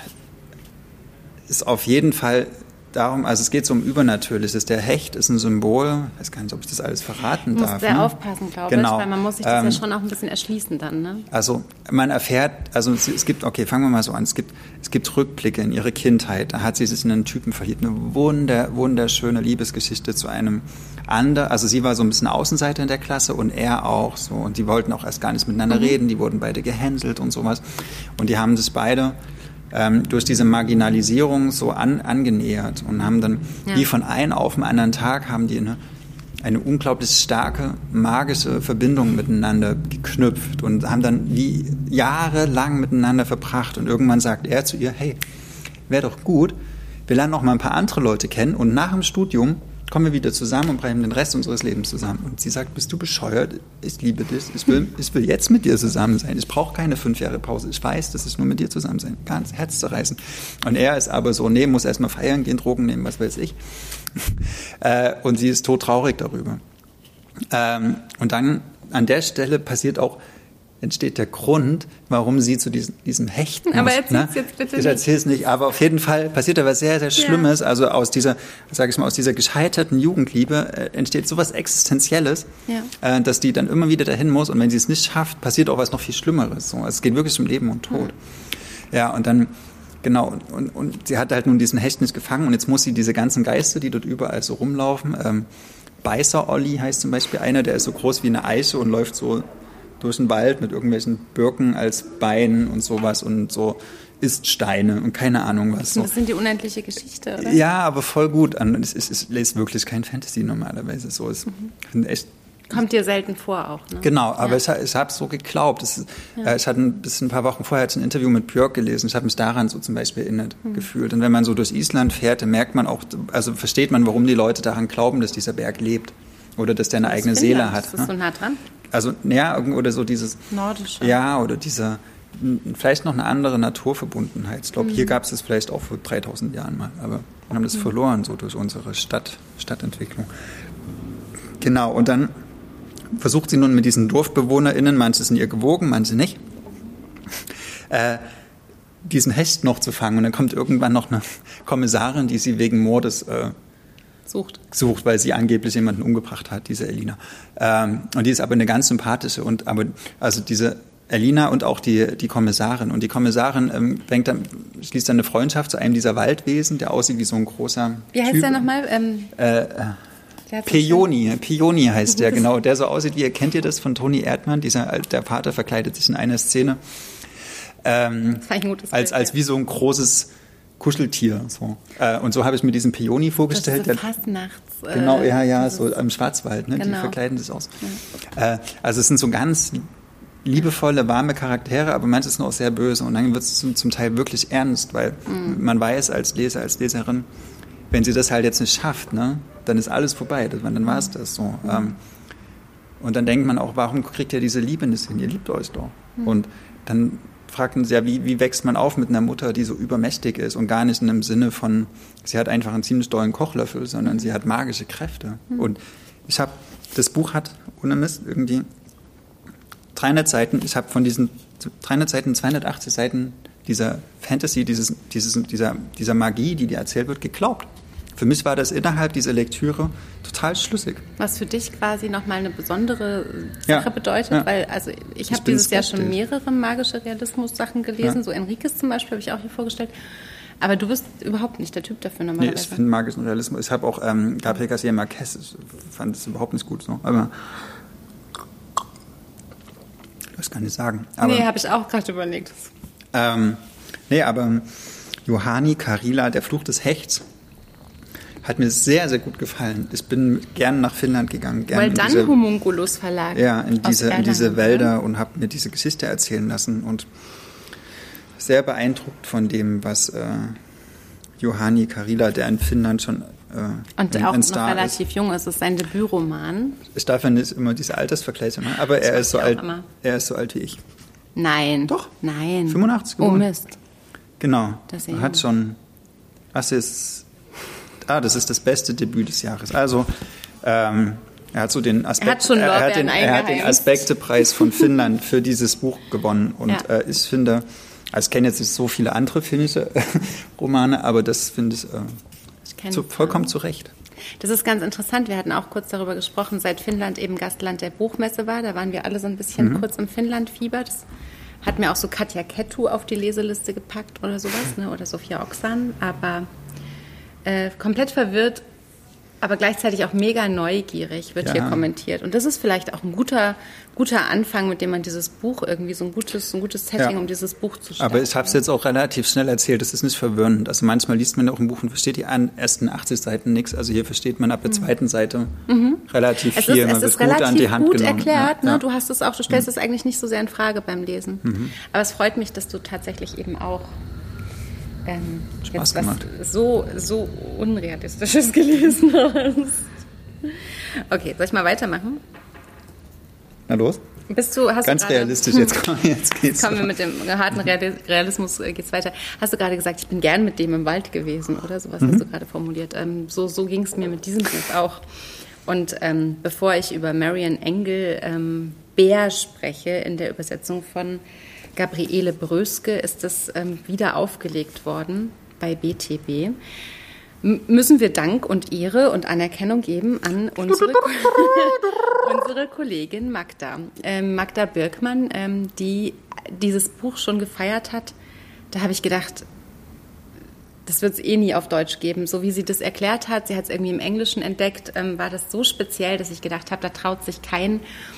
ist auf jeden Fall darum, also es geht so um Übernatürliches. Der Hecht ist ein Symbol, ich weiß gar nicht, ob ich das alles verraten darf. Du musst sehr ne? aufpassen, glaube genau. ich, weil man muss sich das ähm, ja schon auch ein bisschen erschließen dann. Ne? Also man erfährt, also es, es gibt, okay, fangen wir mal so an, es gibt, es gibt Rückblicke in ihre Kindheit, da hat sie sich in einen Typen verliebt, eine wunder, wunderschöne Liebesgeschichte zu einem anderen, also sie war so ein bisschen Außenseiter in der Klasse und er auch so und die wollten auch erst gar nicht miteinander mhm. reden, die wurden beide gehänselt und sowas und die haben sich beide ähm, durch diese Marginalisierung so an, angenähert und haben dann ja. wie von einem auf den anderen Tag haben die eine, eine unglaublich starke magische Verbindung miteinander geknüpft und haben dann wie jahrelang miteinander verbracht und irgendwann sagt er zu ihr, hey, wäre doch gut, wir lernen noch mal ein paar andere Leute kennen und nach dem Studium kommen wir wieder zusammen und bleiben den Rest unseres Lebens zusammen. Und sie sagt, bist du bescheuert? Ich liebe dich. Ich will, ich will jetzt mit dir zusammen sein. Ich brauche keine fünf Jahre Pause. Ich weiß, dass ich nur mit dir zusammen sein kann. Ganz herzzerreißend. Und er ist aber so, nee, muss erstmal feiern gehen, Drogen nehmen, was weiß ich. Und sie ist todtraurig darüber. Und dann an der Stelle passiert auch, entsteht der Grund, warum sie zu diesem, diesem Hechten aber muss. erzähl's ne? jetzt bitte ich erzähl's nicht. Aber auf jeden Fall passiert da was sehr, sehr Schlimmes. Ja. Also aus dieser, sage ich mal, aus dieser gescheiterten Jugendliebe äh, entsteht sowas Existenzielles, ja. äh, dass die dann immer wieder dahin muss. Und wenn sie es nicht schafft, passiert auch was noch viel Schlimmeres. So. Also es geht wirklich um Leben und Tod. Mhm. Ja, und dann, genau, und, und, und sie hat halt nun diesen Hecht nicht gefangen. Und jetzt muss sie diese ganzen Geister, die dort überall so rumlaufen, ähm, Beißer-Olli heißt zum Beispiel einer, der ist so groß wie eine Eiche und läuft so durch den Wald mit irgendwelchen Birken als Beinen und sowas und so isst Steine und keine Ahnung was. So. Das sind die unendliche Geschichte, oder? Ja, aber voll gut. Es ist, es ist wirklich kein Fantasy normalerweise. So ist mhm. echt. Kommt dir selten vor auch, ne? Genau, aber ja. ich, ich habe es so geglaubt. Es, ja. Ich hatte ein, bisschen, ein paar Wochen vorher ein Interview mit Björk gelesen. Ich habe mich daran so zum Beispiel erinnert mhm. gefühlt. Und wenn man so durch Island fährt, dann merkt man auch, also versteht man, warum die Leute daran glauben, dass dieser Berg lebt oder dass der eine das eigene Seele Finnland. hat. Ist das so nah dran? Also, ja, oder so dieses... Nordische. Ja, oder dieser... Vielleicht noch eine andere Naturverbundenheit. Ich glaube, mhm. hier gab es das vielleicht auch vor dreitausend Jahren mal, aber wir haben das mhm. verloren, so durch unsere Stadt, Stadtentwicklung. Genau, und dann versucht sie nun mit diesen DorfbewohnerInnen, manche sind ihr gewogen, manche nicht, äh, diesen Hecht noch zu fangen. Und dann kommt irgendwann noch eine Kommissarin, die sie wegen Mordes... Äh, Sucht. Sucht, weil sie angeblich jemanden umgebracht hat, diese Elina. Ähm, und die ist aber eine ganz sympathische. Und aber also diese Elina und auch die, die Kommissarin. Und die Kommissarin ähm, fängt dann, schließt dann eine Freundschaft zu einem dieser Waldwesen, der aussieht wie so ein großer Wie heißt Typ. der nochmal? Ähm, äh, äh, Peony. Peony heißt der, genau. Der so aussieht wie, kennt ihr das von Toni Erdmann? Dieser, der Vater verkleidet sich in einer Szene. Ähm, das war ein gutes Bild, als, als wie so ein großes Kuscheltier. So. Äh, und so habe ich mir diesen Peony vorgestellt. Das ist so Fastnachts. Äh, genau, ja, ja, so am Schwarzwald, ne? Genau. Die verkleiden sich aus. Ja. Äh, also es sind so ganz liebevolle, warme Charaktere, aber manches sind auch sehr böse. Und dann wird es zum, zum Teil wirklich ernst, weil mhm. man weiß als Leser, als Leserin, wenn sie das halt jetzt nicht schafft, ne, dann ist alles vorbei. Dann war es das so. Mhm. Ähm, und dann denkt man auch, warum kriegt ihr diese Liebe nicht hin? Ihr liebt euch doch. Mhm. Und dann fragt man sich ja, wie, wie wächst man auf mit einer Mutter, die so übermächtig ist und gar nicht in dem Sinne von, sie hat einfach einen ziemlich dollen Kochlöffel, sondern sie hat magische Kräfte. Mhm. Und ich habe, das Buch hat, ohne Mist, irgendwie dreihundert Seiten, ich habe von diesen dreihundert Seiten, zweihundertachtzig Seiten dieser Fantasy, dieses, dieses, dieser, dieser Magie, die dir erzählt wird, geglaubt. Für mich war das innerhalb dieser Lektüre total schlüssig. Was für dich quasi nochmal eine besondere Sache ja, bedeutet, ja. weil also ich habe dieses Jahr schon mehrere magische Realismus-Sachen gelesen, ja. so Enriques zum Beispiel habe ich auch hier vorgestellt, aber du bist überhaupt nicht der Typ dafür normalerweise. Nee, ich finde magischen Realismus, ich habe auch ähm, Gabriel García Márquez, ich fand es überhaupt nicht gut so, aber ich weiß gar nicht sagen. Aber, nee, habe ich auch gerade überlegt. Ähm, nee, aber Juhani Karila, der Fluch des Hechts, hat mir sehr, sehr gut gefallen. Ich bin gern nach Finnland gegangen. Gern Weil dann diese, Homunculus Verlag. Ja, in diese, in diese Wälder und habe mir diese Geschichte erzählen lassen und sehr beeindruckt von dem, was äh, Juhani Karila, der in Finnland schon äh, und ein, auch ein noch Star relativ ist. jung ist. Es ist sein Debütroman. Ich darf ja nicht immer diese Altersvergleiche machen, aber er ist, so alt, er ist so alt wie ich. Nein. Doch? Nein. fünfundachtzig geboren. Oh Mist. Genau. Das er hat schon... Was ist... Ah, das ist das beste Debüt des Jahres. Also, ähm, er hat so den Aspekt, er hat, schon er hat den, er hat den Aspektepreis von Finnland für dieses Buch gewonnen. Und ja. äh, ich finde, also ich kenne jetzt nicht so viele andere finnische Romane, aber das finde ich, äh, ich zu, vollkommen zu Recht. Das ist ganz interessant. Wir hatten auch kurz darüber gesprochen, seit Finnland eben Gastland der Buchmesse war. Da waren wir alle so ein bisschen mhm. kurz im Finnland-Fieber. Das hat mir auch so Katja Kettu auf die Leseliste gepackt oder sowas, ne? Oder Sophia Oksan. Aber Äh, komplett verwirrt, aber gleichzeitig auch mega neugierig, wird ja. hier kommentiert. Und das ist vielleicht auch ein guter, guter Anfang, mit dem man dieses Buch irgendwie, so ein gutes, ein gutes Setting, ja. um dieses Buch zu starten. Aber ich habe es jetzt auch relativ schnell erzählt, das ist nicht verwirrend. Also manchmal liest man auch ein Buch und versteht die ersten achtzig Seiten nichts. Also hier versteht man ab der zweiten Seite mhm. relativ es viel. Ist, man es wird ist gut relativ an die Hand gut genommen. erklärt. Ja. Ne? Du hast es auch, du stellst mhm. es eigentlich nicht so sehr in Frage beim Lesen. Mhm. Aber es freut mich, dass du tatsächlich eben auch Ähm, Spaß jetzt gemacht. Was so, so Unrealistisches gelesen hast. Okay, soll ich mal weitermachen? Na los. Bist du, hast Ganz du grade, realistisch, jetzt, komm, jetzt geht's. Kommen wir mit dem harten Realismus, geht's weiter. Hast du gerade gesagt, ich bin gern mit dem im Wald gewesen, oder? Sowas mhm. hast du gerade formuliert. Ähm, so so ging es mir mit diesem Buch auch. Und ähm, bevor ich über Marian Engel ähm, Bär spreche, in der Übersetzung von Gabriele Bröske, ist das ähm, wieder aufgelegt worden bei B T B. M- müssen wir Dank und Ehre und Anerkennung geben an unsere, unsere Kollegin Magda. Ähm, Magda Birkmann, ähm, die dieses Buch schon gefeiert hat. Da habe ich gedacht, das wird es eh nie auf Deutsch geben. So wie sie das erklärt hat, sie hat es irgendwie im Englischen entdeckt, ähm, war das so speziell, dass ich gedacht habe, da traut sich kein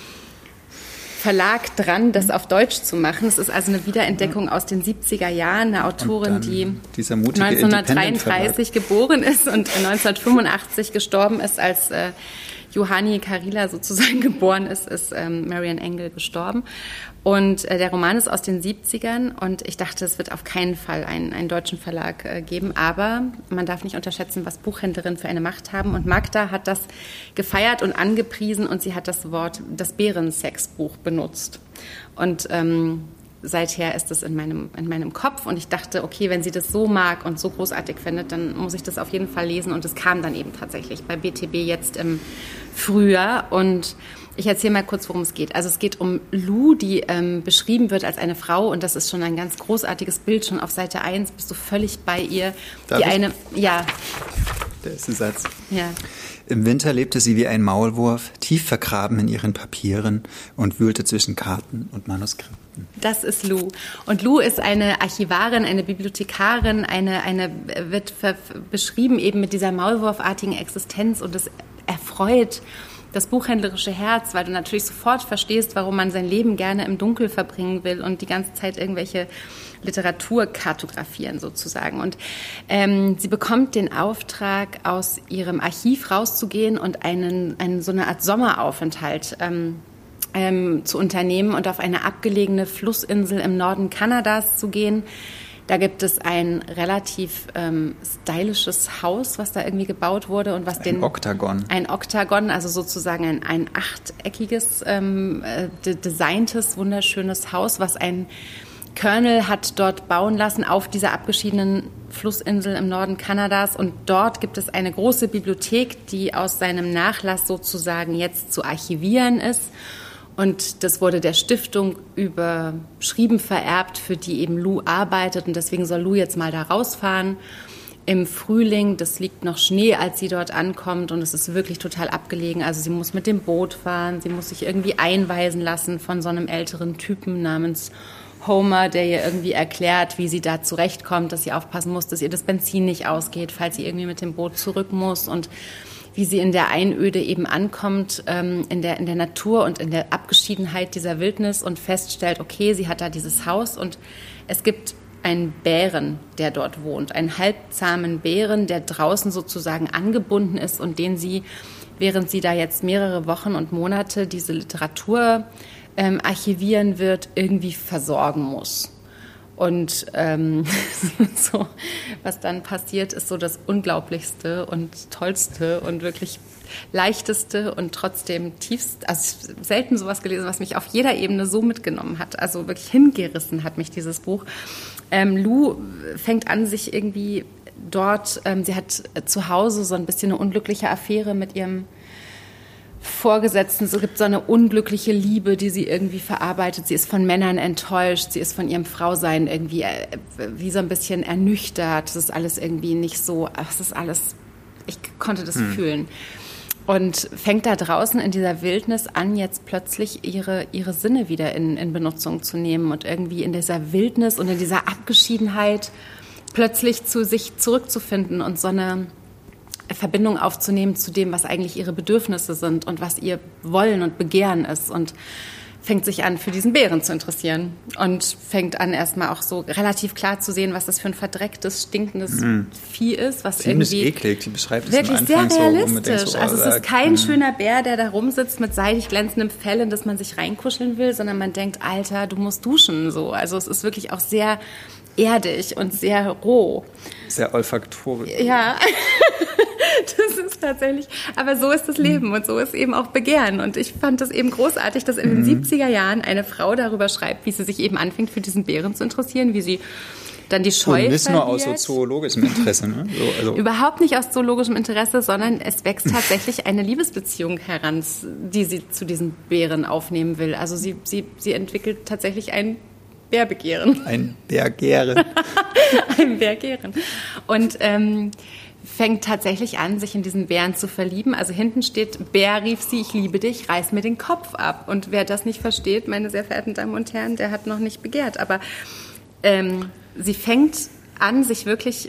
Verlag dran, das auf Deutsch zu machen. Es ist also eine Wiederentdeckung aus den siebziger Jahren, eine Autorin, die neunzehnhundertdreiunddreißig geboren ist und neunzehnhundertfünfundachtzig gestorben ist, als äh, Juhani Karila sozusagen geboren ist, ist ähm, Marian Engel gestorben. Und äh, der Roman ist aus den siebzigern und ich dachte, es wird auf keinen Fall einen, einen deutschen Verlag äh, geben. Aber man darf nicht unterschätzen, was Buchhändlerinnen für eine Macht haben. Und Magda hat das gefeiert und angepriesen und sie hat das Wort, das Bärensexbuch benutzt. Und ähm, seither ist es in meinem, in meinem Kopf und ich dachte, okay, wenn sie das so mag und so großartig findet, dann muss ich das auf jeden Fall lesen. Und es kam dann eben tatsächlich bei B T B jetzt im Frühjahr und ich erzähle mal kurz, worum es geht. Also es geht um Lou, die ähm, beschrieben wird als eine Frau und das ist schon ein ganz großartiges Bild. Schon auf Seite eins bist du völlig bei ihr. Darf die ich? eine, ja. Der erste Satz. Ja. Im Winter lebte sie wie ein Maulwurf, tief vergraben in ihren Papieren und wühlte zwischen Karten und Manuskripten. Das ist Lou. Und Lou ist eine Archivarin, eine Bibliothekarin, eine, eine wird ver- beschrieben eben mit dieser maulwurfartigen Existenz und es erfreut das buchhändlerische Herz, weil du natürlich sofort verstehst, warum man sein Leben gerne im Dunkel verbringen will und die ganze Zeit irgendwelche Literatur kartografieren sozusagen. Und ähm, sie bekommt den Auftrag, aus ihrem Archiv rauszugehen und einen, einen so eine Art Sommeraufenthalt ähm, ähm, zu unternehmen und auf eine abgelegene Flussinsel im Norden Kanadas zu gehen. Da gibt es ein relativ ähm, stylisches Haus, was da irgendwie gebaut wurde und was ein den Oktagon. Ein Oktagon, also sozusagen ein, ein achteckiges, ähm, de- designtes, wunderschönes Haus, was ein Colonel hat dort bauen lassen auf dieser abgeschiedenen Flussinsel im Norden Kanadas. Und dort gibt es eine große Bibliothek, die aus seinem Nachlass sozusagen jetzt zu archivieren ist. Und das wurde der Stiftung überschrieben, vererbt, für die eben Lou arbeitet. Und deswegen soll Lou jetzt mal da rausfahren im Frühling. Das liegt noch Schnee, als sie dort ankommt. Und es ist wirklich total abgelegen. Also sie muss mit dem Boot fahren. Sie muss sich irgendwie einweisen lassen von so einem älteren Typen namens Homer, der ihr irgendwie erklärt, wie sie da zurechtkommt, dass sie aufpassen muss, dass ihr das Benzin nicht ausgeht, falls sie irgendwie mit dem Boot zurück muss. Und wie sie in der Einöde eben ankommt, ähm, in der, in der Natur und in der Abgeschiedenheit dieser Wildnis und feststellt, okay, sie hat da dieses Haus und es gibt einen Bären, der dort wohnt, einen halbzahmen Bären, der draußen sozusagen angebunden ist und den sie, während sie da jetzt mehrere Wochen und Monate diese Literatur ähm, archivieren wird, irgendwie versorgen muss. Und ähm, so, was dann passiert, ist so das Unglaublichste und Tollste und wirklich Leichteste und trotzdem tiefst, also selten sowas gelesen, was mich auf jeder Ebene so mitgenommen hat. Also wirklich hingerissen hat mich dieses Buch. Ähm, Lou fängt an, sich irgendwie dort, ähm, sie hat zu Hause so ein bisschen eine unglückliche Affäre mit ihrem Vorgesetzten. Es gibt so eine unglückliche Liebe, die sie irgendwie verarbeitet. Sie ist von Männern enttäuscht. Sie ist von ihrem Frausein irgendwie äh, wie so ein bisschen ernüchtert. Das ist alles irgendwie nicht so, ach, das ist alles, ich konnte das hm. fühlen. Und fängt da draußen in dieser Wildnis an, jetzt plötzlich ihre, ihre Sinne wieder in, in Benutzung zu nehmen und irgendwie in dieser Wildnis und in dieser Abgeschiedenheit plötzlich zu sich zurückzufinden und so eine Verbindung aufzunehmen zu dem, was eigentlich ihre Bedürfnisse sind und was ihr Wollen und Begehren ist, und fängt sich an, für diesen Bären zu interessieren und fängt an, erstmal auch so relativ klar zu sehen, was das für ein verdrecktes, stinkendes mm. Vieh ist, was ziemlich irgendwie eklig, die beschreibt es wirklich am Anfang sehr realistisch. So, denkt, so, oh, also es ist kein mm. schöner Bär, der da rumsitzt mit seidig glänzendem Fell, in das man sich reinkuscheln will, sondern man denkt, Alter, du musst duschen, so. Also es ist wirklich auch sehr erdig und sehr roh. Sehr olfaktorisch. Ja, das ist tatsächlich, aber so ist das Leben und so ist eben auch Begehren. Und ich fand das eben großartig, dass in den mhm. siebziger Jahren eine Frau darüber schreibt, wie sie sich eben anfängt, für diesen Bären zu interessieren, wie sie dann die Scheu und nicht verliert. nur aus so zoologischem Interesse. Ne? So, also. Überhaupt nicht aus zoologischem Interesse, sondern es wächst tatsächlich eine Liebesbeziehung heran, die sie zu diesen Bären aufnehmen will. Also sie, sie, sie entwickelt tatsächlich ein Bärbegehren. Ein Bärgehren. Ein Bärgehren. Und ähm, fängt tatsächlich an, sich in diesen Bären zu verlieben. Also hinten steht, Bär, rief sie, ich liebe dich, reiß mir den Kopf ab. Und wer das nicht versteht, meine sehr verehrten Damen und Herren, der hat noch nicht begehrt. Aber ähm, sie fängt an, sich wirklich,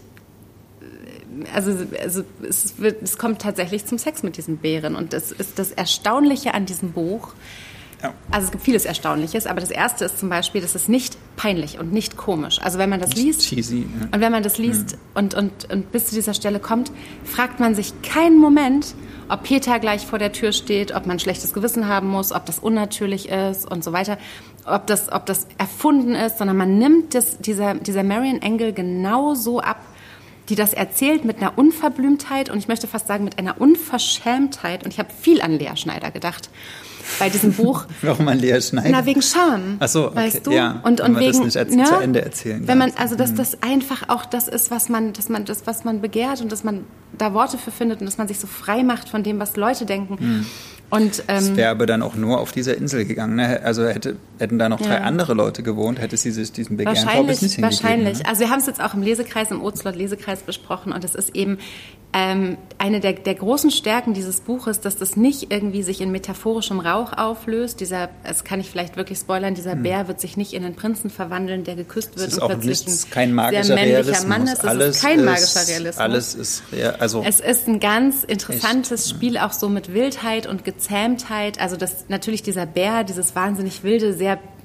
also, also es, wird, es kommt tatsächlich zum Sex mit diesen Bären. Und das ist das Erstaunliche an diesem Buch. Ja. Also es gibt vieles Erstaunliches, aber das Erste ist zum Beispiel, das ist nicht peinlich und nicht komisch. Also wenn man das liest cheesy, ja. und wenn man das liest mhm. und, und, und bis zu dieser Stelle kommt, fragt man sich keinen Moment, ob Peter gleich vor der Tür steht, ob man ein schlechtes Gewissen haben muss, ob das unnatürlich ist und so weiter, ob das, ob das erfunden ist, sondern man nimmt das, dieser, dieser Marian Engel genau so ab, die das erzählt mit einer Unverblümtheit und ich möchte fast sagen mit einer Unverschämtheit. Und ich habe viel an Lea Schneider gedacht bei diesem Buch. Warum an Lea Schneider? Na, wegen Charme. Ach so, okay. Weißt du? Ja, und, und wenn man wegen, das nicht als ne? zu Ende erzählen wenn man, darf. also dass mhm. das einfach auch das ist, was man, dass man, das, was man begehrt und dass man da Worte für findet und dass man sich so frei macht von dem, was Leute denken. Mhm. Und, ähm, es wäre aber dann auch nur auf dieser Insel gegangen. Ne? Also hätte, hätten da noch drei ja. andere Leute gewohnt, hätte sie sich diesen Begehren, glaube ich, nicht hingegeben. Wahrscheinlich. Ne? Also wir haben es jetzt auch im Lesekreis, im Ozelot-Lesekreis besprochen und es ist eben ähm, eine der, der großen Stärken dieses Buches, dass das nicht irgendwie sich in metaphorischem Rauch auflöst. Dieser, das kann ich vielleicht wirklich spoilern, dieser hm. Bär wird sich nicht in einen Prinzen verwandeln, der geküsst wird und plötzlich nichts, ein kein magischer sehr männlicher Realismus. Mann ist. Es alles ist kein ist, magischer Realismus. Alles ist, ja, also es ist ein ganz interessantes echt, Spiel, auch so mit Wildheit und Gezähmtheit. Also das natürlich dieser Bär, dieses wahnsinnig wilde, sehr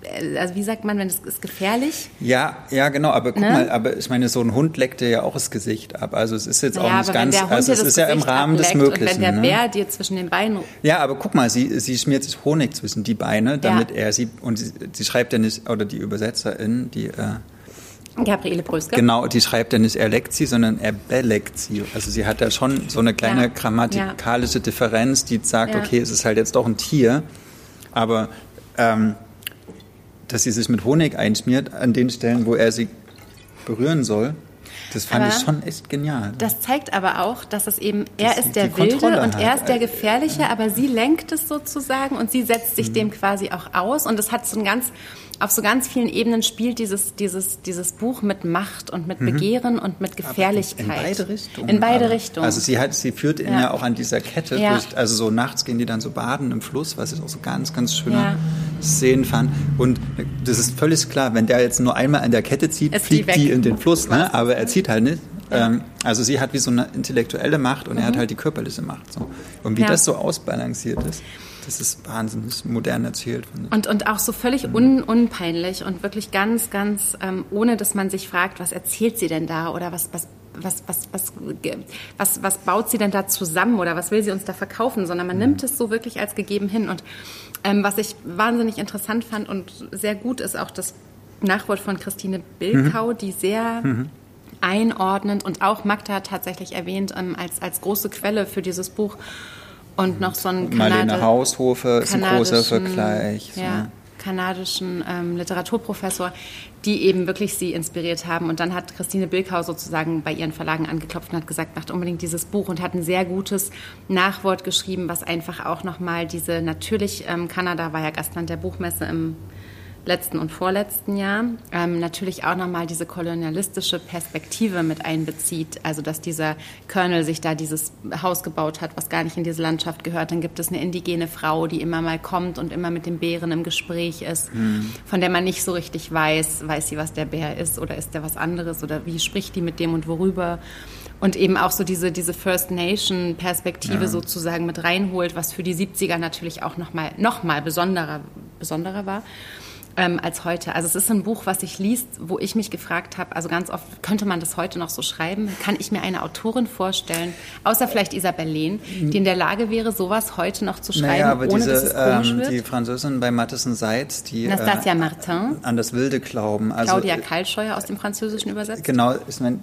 also wie sagt man, wenn es ist gefährlich? Ja, ja, genau, aber guck Ne? mal, aber ich meine, so ein Hund leckt dir ja auch das Gesicht ab. Also es ist jetzt Naja, auch nicht aber wenn ganz, der Hund also dir es das ist ja im Gesicht Rahmen des ableckt Möglichen. und wenn der ne? Bär dir zwischen den Beinen... Ja, aber guck mal, sie, sie schmiert sich Honig zwischen die Beine, damit Ja. er sie, und sie, sie schreibt ja nicht, oder die Übersetzerin, die, äh, Gabriele Bröske. genau, die schreibt ja nicht, er leckt sie, sondern er beleckt sie. Also sie hat ja schon so eine kleine Ja. grammatikalische Differenz, die sagt, Ja. okay, es ist halt jetzt doch ein Tier, aber ähm, dass sie sich mit Honig einschmiert an den Stellen, wo er sie berühren soll, das fand Aber ich schon echt genial. Das zeigt aber auch, dass es eben, er Dass sie ist der die Wilde Kontrolle und hat. er ist der Gefährliche, aber sie lenkt es sozusagen und sie setzt Mhm. sich dem quasi auch aus. Und es hat so ein ganz, auf so ganz vielen Ebenen spielt dieses, dieses, dieses Buch mit Macht und mit Begehren und mit Gefährlichkeit. In beide Richtungen. In beide aber. Richtungen. Also sie hat, sie führt ihn Ja. ja auch an dieser Kette Ja. durch, also so nachts gehen die dann so baden im Fluss, was ich auch so ganz, ganz schöne Ja. Szenen fand. Und das ist völlig klar, wenn der jetzt nur einmal an der Kette zieht, Ist die fliegt weg. die in den Fluss, ne? Was? Aber er zieht halt nicht. Ähm, also sie hat wie so eine intellektuelle Macht und er hat halt die körperliche Macht. So. Und wie Ja. das so ausbalanciert ist, das ist wahnsinnig modern erzählt. Finde ich. Und, und auch so völlig un, unpeinlich und wirklich ganz, ganz, ähm, ohne dass man sich fragt, was erzählt sie denn da oder was, was, was, was, was, was, was baut sie denn da zusammen oder was will sie uns da verkaufen, sondern man nimmt es so wirklich als gegeben hin. Und ähm, was ich wahnsinnig interessant fand und sehr gut ist auch das Nachwort von Christine Bilkau, mhm. die sehr... Mhm. einordnend und auch Magda hat tatsächlich erwähnt ähm, als, als große Quelle für dieses Buch und noch so ein Marlene Haushofer ist ein großer Vergleich. So. Ja, kanadischen ähm, Literaturprofessor, die eben wirklich sie inspiriert haben. Und dann hat Christine Bilkau sozusagen bei ihren Verlagen angeklopft und hat gesagt, macht unbedingt dieses Buch und hat ein sehr gutes Nachwort geschrieben, was einfach auch nochmal diese, natürlich, ähm, Kanada war ja Gastland der Buchmesse im letzten und vorletzten Jahr, ähm, natürlich auch nochmal diese kolonialistische Perspektive mit einbezieht, also dass dieser Colonel sich da dieses Haus gebaut hat, was gar nicht in diese Landschaft gehört. Dann gibt es eine indigene Frau, die immer mal kommt und immer mit dem Bären im Gespräch ist, mhm. von der man nicht so richtig weiß, weiß sie, was der Bär ist oder ist der was anderes oder wie spricht die mit dem und worüber. Und eben auch so diese, diese First Nation Perspektive ja. sozusagen mit reinholt, was für die siebziger natürlich auch nochmal noch mal besonderer, besonderer war. Ähm, als heute. Also es ist ein Buch, was sich liest, wo ich mich gefragt habe, also ganz oft, könnte man das heute noch so schreiben? Kann ich mir eine Autorin vorstellen, außer vielleicht Isabelle Lehn, die in der Lage wäre, sowas heute noch zu schreiben, naja, aber ohne diese, dass es komisch ähm, wird? die Französin bei Matheson Seitz, die Nastasia äh, Martin. an das Wilde glauben. Also, Claudia Kaltscheuer aus dem Französischen übersetzt. Genau, ich meine,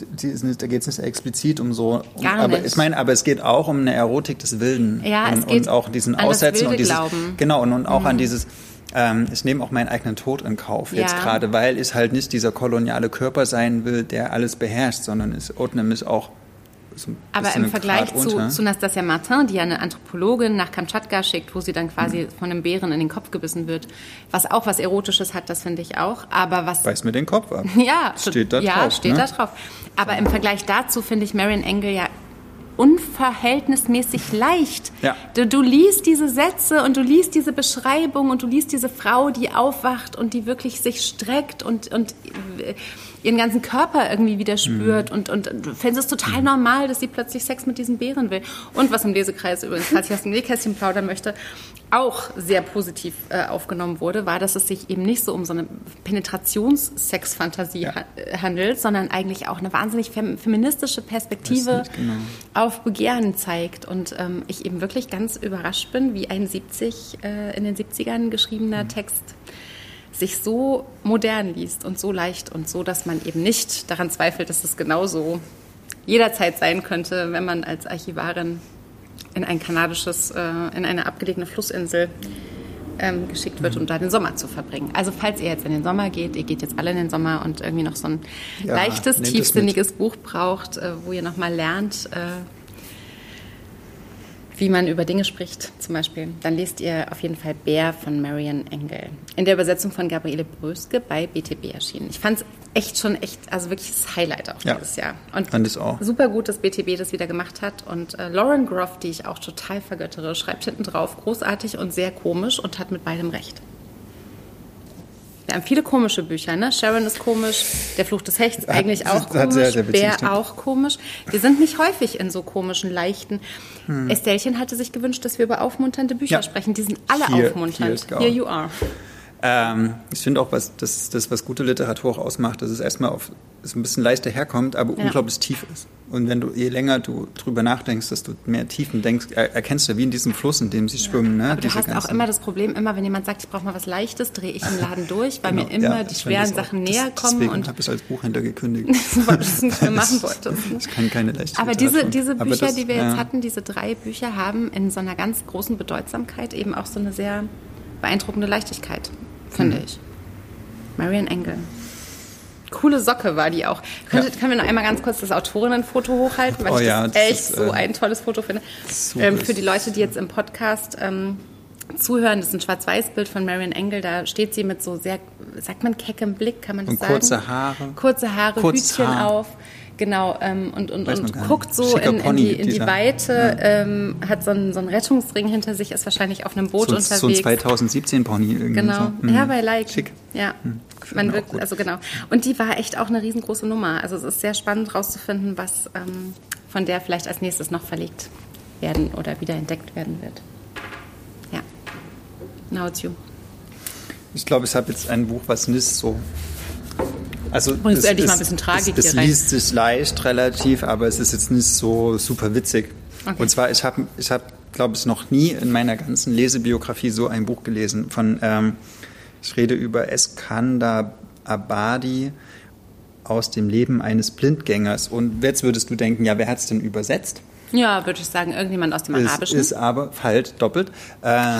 da geht es nicht explizit um so, um, Gar aber nicht. ich meine, aber es geht auch um eine Erotik des Wilden. Ja, und, es geht und auch diesen an das Aussetzen wilde und dieses, Glauben. genau, und, und auch Mhm. an dieses, ähm, ich nehme auch meinen eigenen Tod in Kauf Ja. jetzt gerade, weil ich halt nicht dieser koloniale Körper sein will, der alles beherrscht, sondern ich ordne mich auch so ein Aber bisschen im Vergleich Grad zu, unter. zu Nastasia Martin, die ja eine Anthropologin nach Kamtschatka schickt, wo sie dann quasi Mhm. von einem Bären in den Kopf gebissen wird, was auch was Erotisches hat, das finde ich auch. Aber was Beiß mir den Kopf ab. Ja, Steht da ja, drauf, steht ne? da drauf. Aber im Vergleich dazu finde ich Marian Engel ja unverhältnismäßig leicht. Ja. Du, du liest diese Sätze und du liest diese Beschreibung und du liest diese Frau, die aufwacht und die wirklich sich streckt und, und ihren ganzen Körper irgendwie wieder spürt Mhm. und, und du findest es total normal, dass sie plötzlich Sex mit diesem Bären will. Und was im Lesekreis übrigens, falls ich aus dem Nähkästchen plaudern möchte, auch sehr positiv äh, aufgenommen wurde, war, dass es sich eben nicht so um so eine Penetrations-Sex-Fantasie Ja. ha- handelt, sondern eigentlich auch eine wahnsinnig fem- feministische Perspektive Weiß nicht genau. auf Begehren zeigt. Und ähm, ich eben wirklich ganz überrascht bin, wie ein siebzig, äh, in den siebzigern geschriebener Text sich so modern liest und so leicht und so, dass man eben nicht daran zweifelt, dass es genauso jederzeit sein könnte, wenn man als Archivarin in ein kanadisches, äh, in eine abgelegene Flussinsel ähm, geschickt wird, um da den Sommer zu verbringen. Also falls ihr jetzt in den Sommer geht, ihr geht jetzt alle in den Sommer und irgendwie noch so ein Ja, leichtes, nehmt es tiefsinniges Buch braucht, äh, wo ihr nochmal lernt, äh, wie man über Dinge spricht, zum Beispiel, dann lest ihr auf jeden Fall Bär von Marian Engel. In der Übersetzung von Gabriele Bröske bei B T B erschienen. Ich fand es echt schon echt, also wirklich das Highlight auch Ja, dieses Jahr. Und fand ich auch. super gut, dass B T B das wieder gemacht hat. Und äh, Lauren Groff, die ich auch total vergöttere, schreibt hinten drauf, großartig und sehr komisch und hat mit beidem recht. Wir haben viele komische Bücher, ne? Sharon ist komisch, Der Fluch des Hechts eigentlich auch hat sehr, komisch, sehr witzig, Bär stimmt. auch komisch. Wir sind nicht häufig in so komischen, leichten. Hm. Estellchen hatte sich gewünscht, dass wir über aufmunternde Bücher Ja. sprechen. Die sind alle Here- aufmunternd. here is God. Here you are. Ähm, ich finde auch, was das, das, was gute Literatur auch ausmacht, dass es erstmal auf es ein bisschen leichter herkommt, aber ja. unglaublich tief ist. Und wenn du, je länger du drüber nachdenkst, dass du mehr Tiefen denkst, er, erkennst du wie in diesem Fluss, in dem sie ja. schwimmen. Ne? Aber du Diese hast auch immer das Problem, immer wenn jemand sagt, ich brauche mal was Leichtes, drehe ich den Laden durch, weil genau. mir immer ja, die schweren Sachen auch, näher das, kommen. Deswegen und habe ich es als Buchhändler gekündigt. Weil du es nicht mehr machen wolltest. Ich kann keine leichte Aber diese, diese Bücher, das, die wir jetzt ja. hatten, diese drei Bücher, haben in so einer ganz großen Bedeutsamkeit eben auch so eine sehr beeindruckende Leichtigkeit, finde hm. ich. Marian Engel. Coole Socke war die auch. Könnte, ja. Können wir noch einmal ganz kurz das Autorinnenfoto hochhalten, weil oh ich ja, das echt das ist, so ein tolles Foto finde. Ähm, für die Leute, die jetzt im Podcast ähm, zuhören, das ist ein Schwarz-Weiß-Bild von Marian Engel, da steht sie mit so sehr, sagt man keckem Blick, kann man das und sagen? Kurze Haare. Kurze Haare, Kurz Hütchen Haar. auf. Genau, ähm, und, und, und guckt so in, in, die, in die Weite, ja. ähm, hat so einen, so einen Rettungsring hinter sich, ist wahrscheinlich auf einem Boot so, unterwegs. So ein zwanzig siebzehn Pony irgendwie. Genau, so. ja, bei Like. Schick. Ja, hm. man wird, also genau. Und die war echt auch eine riesengroße Nummer. Also es ist sehr spannend rauszufinden, was ähm, von der vielleicht als nächstes noch verlegt werden oder wieder entdeckt werden wird. Ja, now it's you. Ich glaube, ich habe jetzt ein Buch, was nicht so... Also und es, endlich mal ein bisschen Tragik es, es hier rein. liest sich leicht relativ, aber es ist jetzt nicht so super witzig. Okay. Und zwar, ich habe, ich hab, glaube ich, noch nie in meiner ganzen Lesebiografie so ein Buch gelesen. Von, ähm, ich rede über Eskander Abadi aus dem Leben eines Blindgängers. Und jetzt würdest du denken, ja, wer hat es denn übersetzt? Ja, würde ich sagen, irgendjemand aus dem Arabischen. Es ist aber falsch, doppelt. Äh,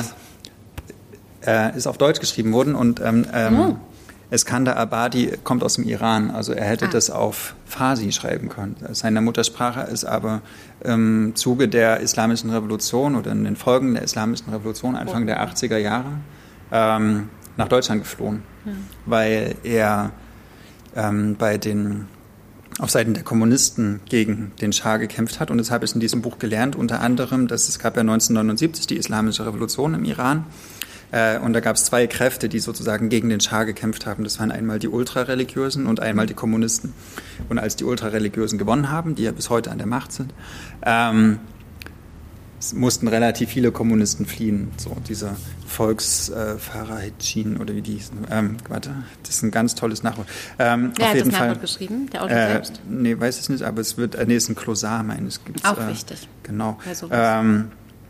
äh, ist auf Deutsch geschrieben worden und ähm, ähm, oh. Eskander Abadi kommt aus dem Iran, also er hätte ah. das auf Farsi schreiben können. Seine Muttersprache ist aber im Zuge der Islamischen Revolution oder in den Folgen der Islamischen Revolution Anfang oh. der achtziger Jahre ähm, nach Deutschland geflohen, ja. weil er ähm, bei den auf Seiten der Kommunisten gegen den Schah gekämpft hat. Und das habe ich in diesem Buch gelernt, unter anderem, dass es gab ja neunzehnhundertneunundsiebzig die Islamische Revolution im Iran. Und da gab es zwei Kräfte, die sozusagen gegen den Schah gekämpft haben. Das waren einmal die Ultrareligiösen und einmal die Kommunisten. Und als die Ultrareligiösen gewonnen haben, die ja bis heute an der Macht sind, ähm, mussten relativ viele Kommunisten fliehen. So dieser Volksfarahidschin äh, oder wie die hießen. Ähm, warte, das ist ein ganz tolles Nachwort. Ähm, Wer auf hat jeden das Fall, Nachwort geschrieben? Der Autor äh, selbst? Nee, weiß ich nicht, aber es wird, äh, nee, es ist ein Klosar, meine ich. Gibt's, Auch äh, wichtig. Genau. Ähm,